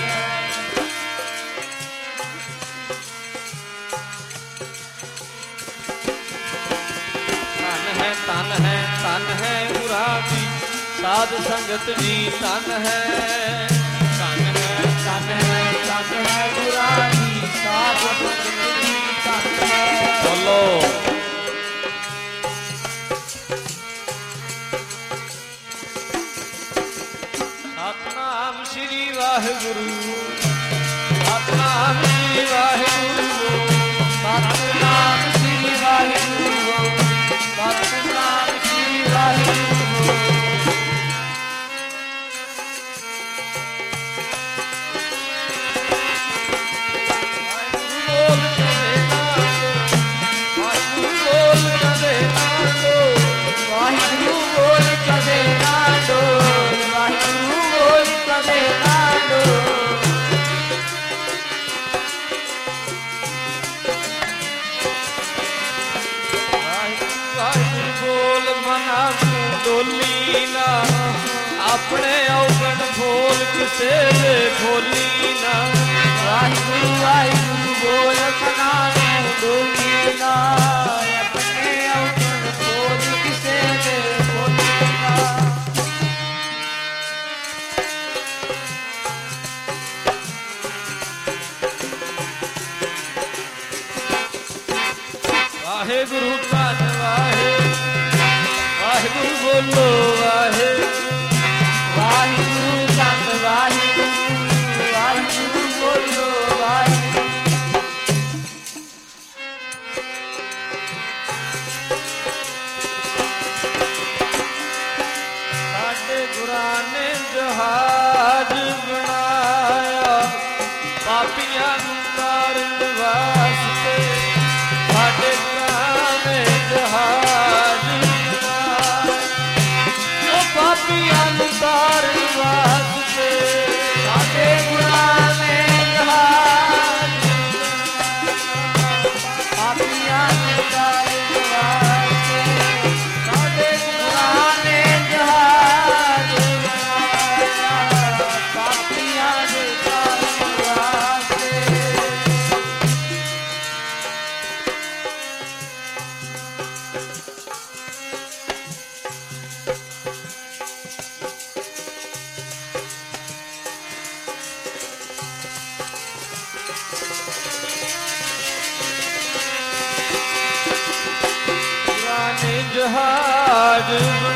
[SPEAKER 1] ਧਨ ਹੈ ਧਨ ਹੈ ਧਨ ਹੈ ਗੁਰਾਂ ਦੀ ਸਾਧ ਸੰਗਤ ਜੀ ਧਨ ਹੈ ਧਨ ਹੈ
[SPEAKER 3] ਤਨ ਹੈ ਤਨ ਹੈ ਗੁਰਾਂ ਦੀ ਸਾਧ ਸੰਗਤ ਦੀ ਤਨ ਹੈ
[SPEAKER 1] ਬੋਲੋ ਸਤਨਾਮ ਸ੍ਰੀ ਵਾਹਿਗੁਰੂ ਸਤਨਾਮ ਸ੍ਰੀ ਵਾਹਿਗੁਰੂ
[SPEAKER 3] ਸਤਿਨਾਮ ਸ੍ਰੀ ਵਾਹਿਗੁਰੂ ਸਤਿਨਾਮ ਸ੍ਰੀ ਵਾਹਿਗੁਰੂ
[SPEAKER 1] ਬੋਲ ਕਦੇ ਨਾ ਵਾਹਿਗੁਰੂ ਬੋਲ ਕਦੇ ਨਾ
[SPEAKER 3] ਵਾਹਿਗੁਰੂ ਬੋਲ ਕਦੇ ਨਾ ਡੋਲ ਵਾਹਿਗੁਰੂ ਬੋਲ ਕਦੇ ਨਾ ਡੋਲ
[SPEAKER 1] ਵਾਹਿਗੁਰੂ ਵਾਹਿਗੁਰੂ ਬੋਲ ਮਨਾ ਤੂੰ ਡੋਲੀ ਨਾ ਆਪਣੇ ਔਗਣ ਫੋਲ ਕਿਸੇ ਦੇ ਖੋਲੀ ਨਾ
[SPEAKER 3] ਵਾਹਿਗੁਰੂ ਵਾਹਿਗੁਰੂ ਬੋਲ ਮਨਾ ਤੂੰ ਡੋਲੀ ਨਾ ਆਪਣੇ ਔਗਣ ਬੋਲ ਕਿਸੇ ਦੇ ਬੋਲੀ ਨਾ
[SPEAKER 1] ਵਾਹਿਗੁਰੂ ਧੰਨ ਵਾਹਿ ਵਾਹਿਗੁਰੂ ਬੋਲੋ ਵਾਹਿ
[SPEAKER 3] ਵਾਹਿਗੁਰੂ ਧੰਨ ਵਾਹਿਗੁਰੂ ਵਾਹਿਗੁਰੂ ਬੋਲੋ ਵਾਹਿਗੁਰੂ
[SPEAKER 1] ਰਾਜ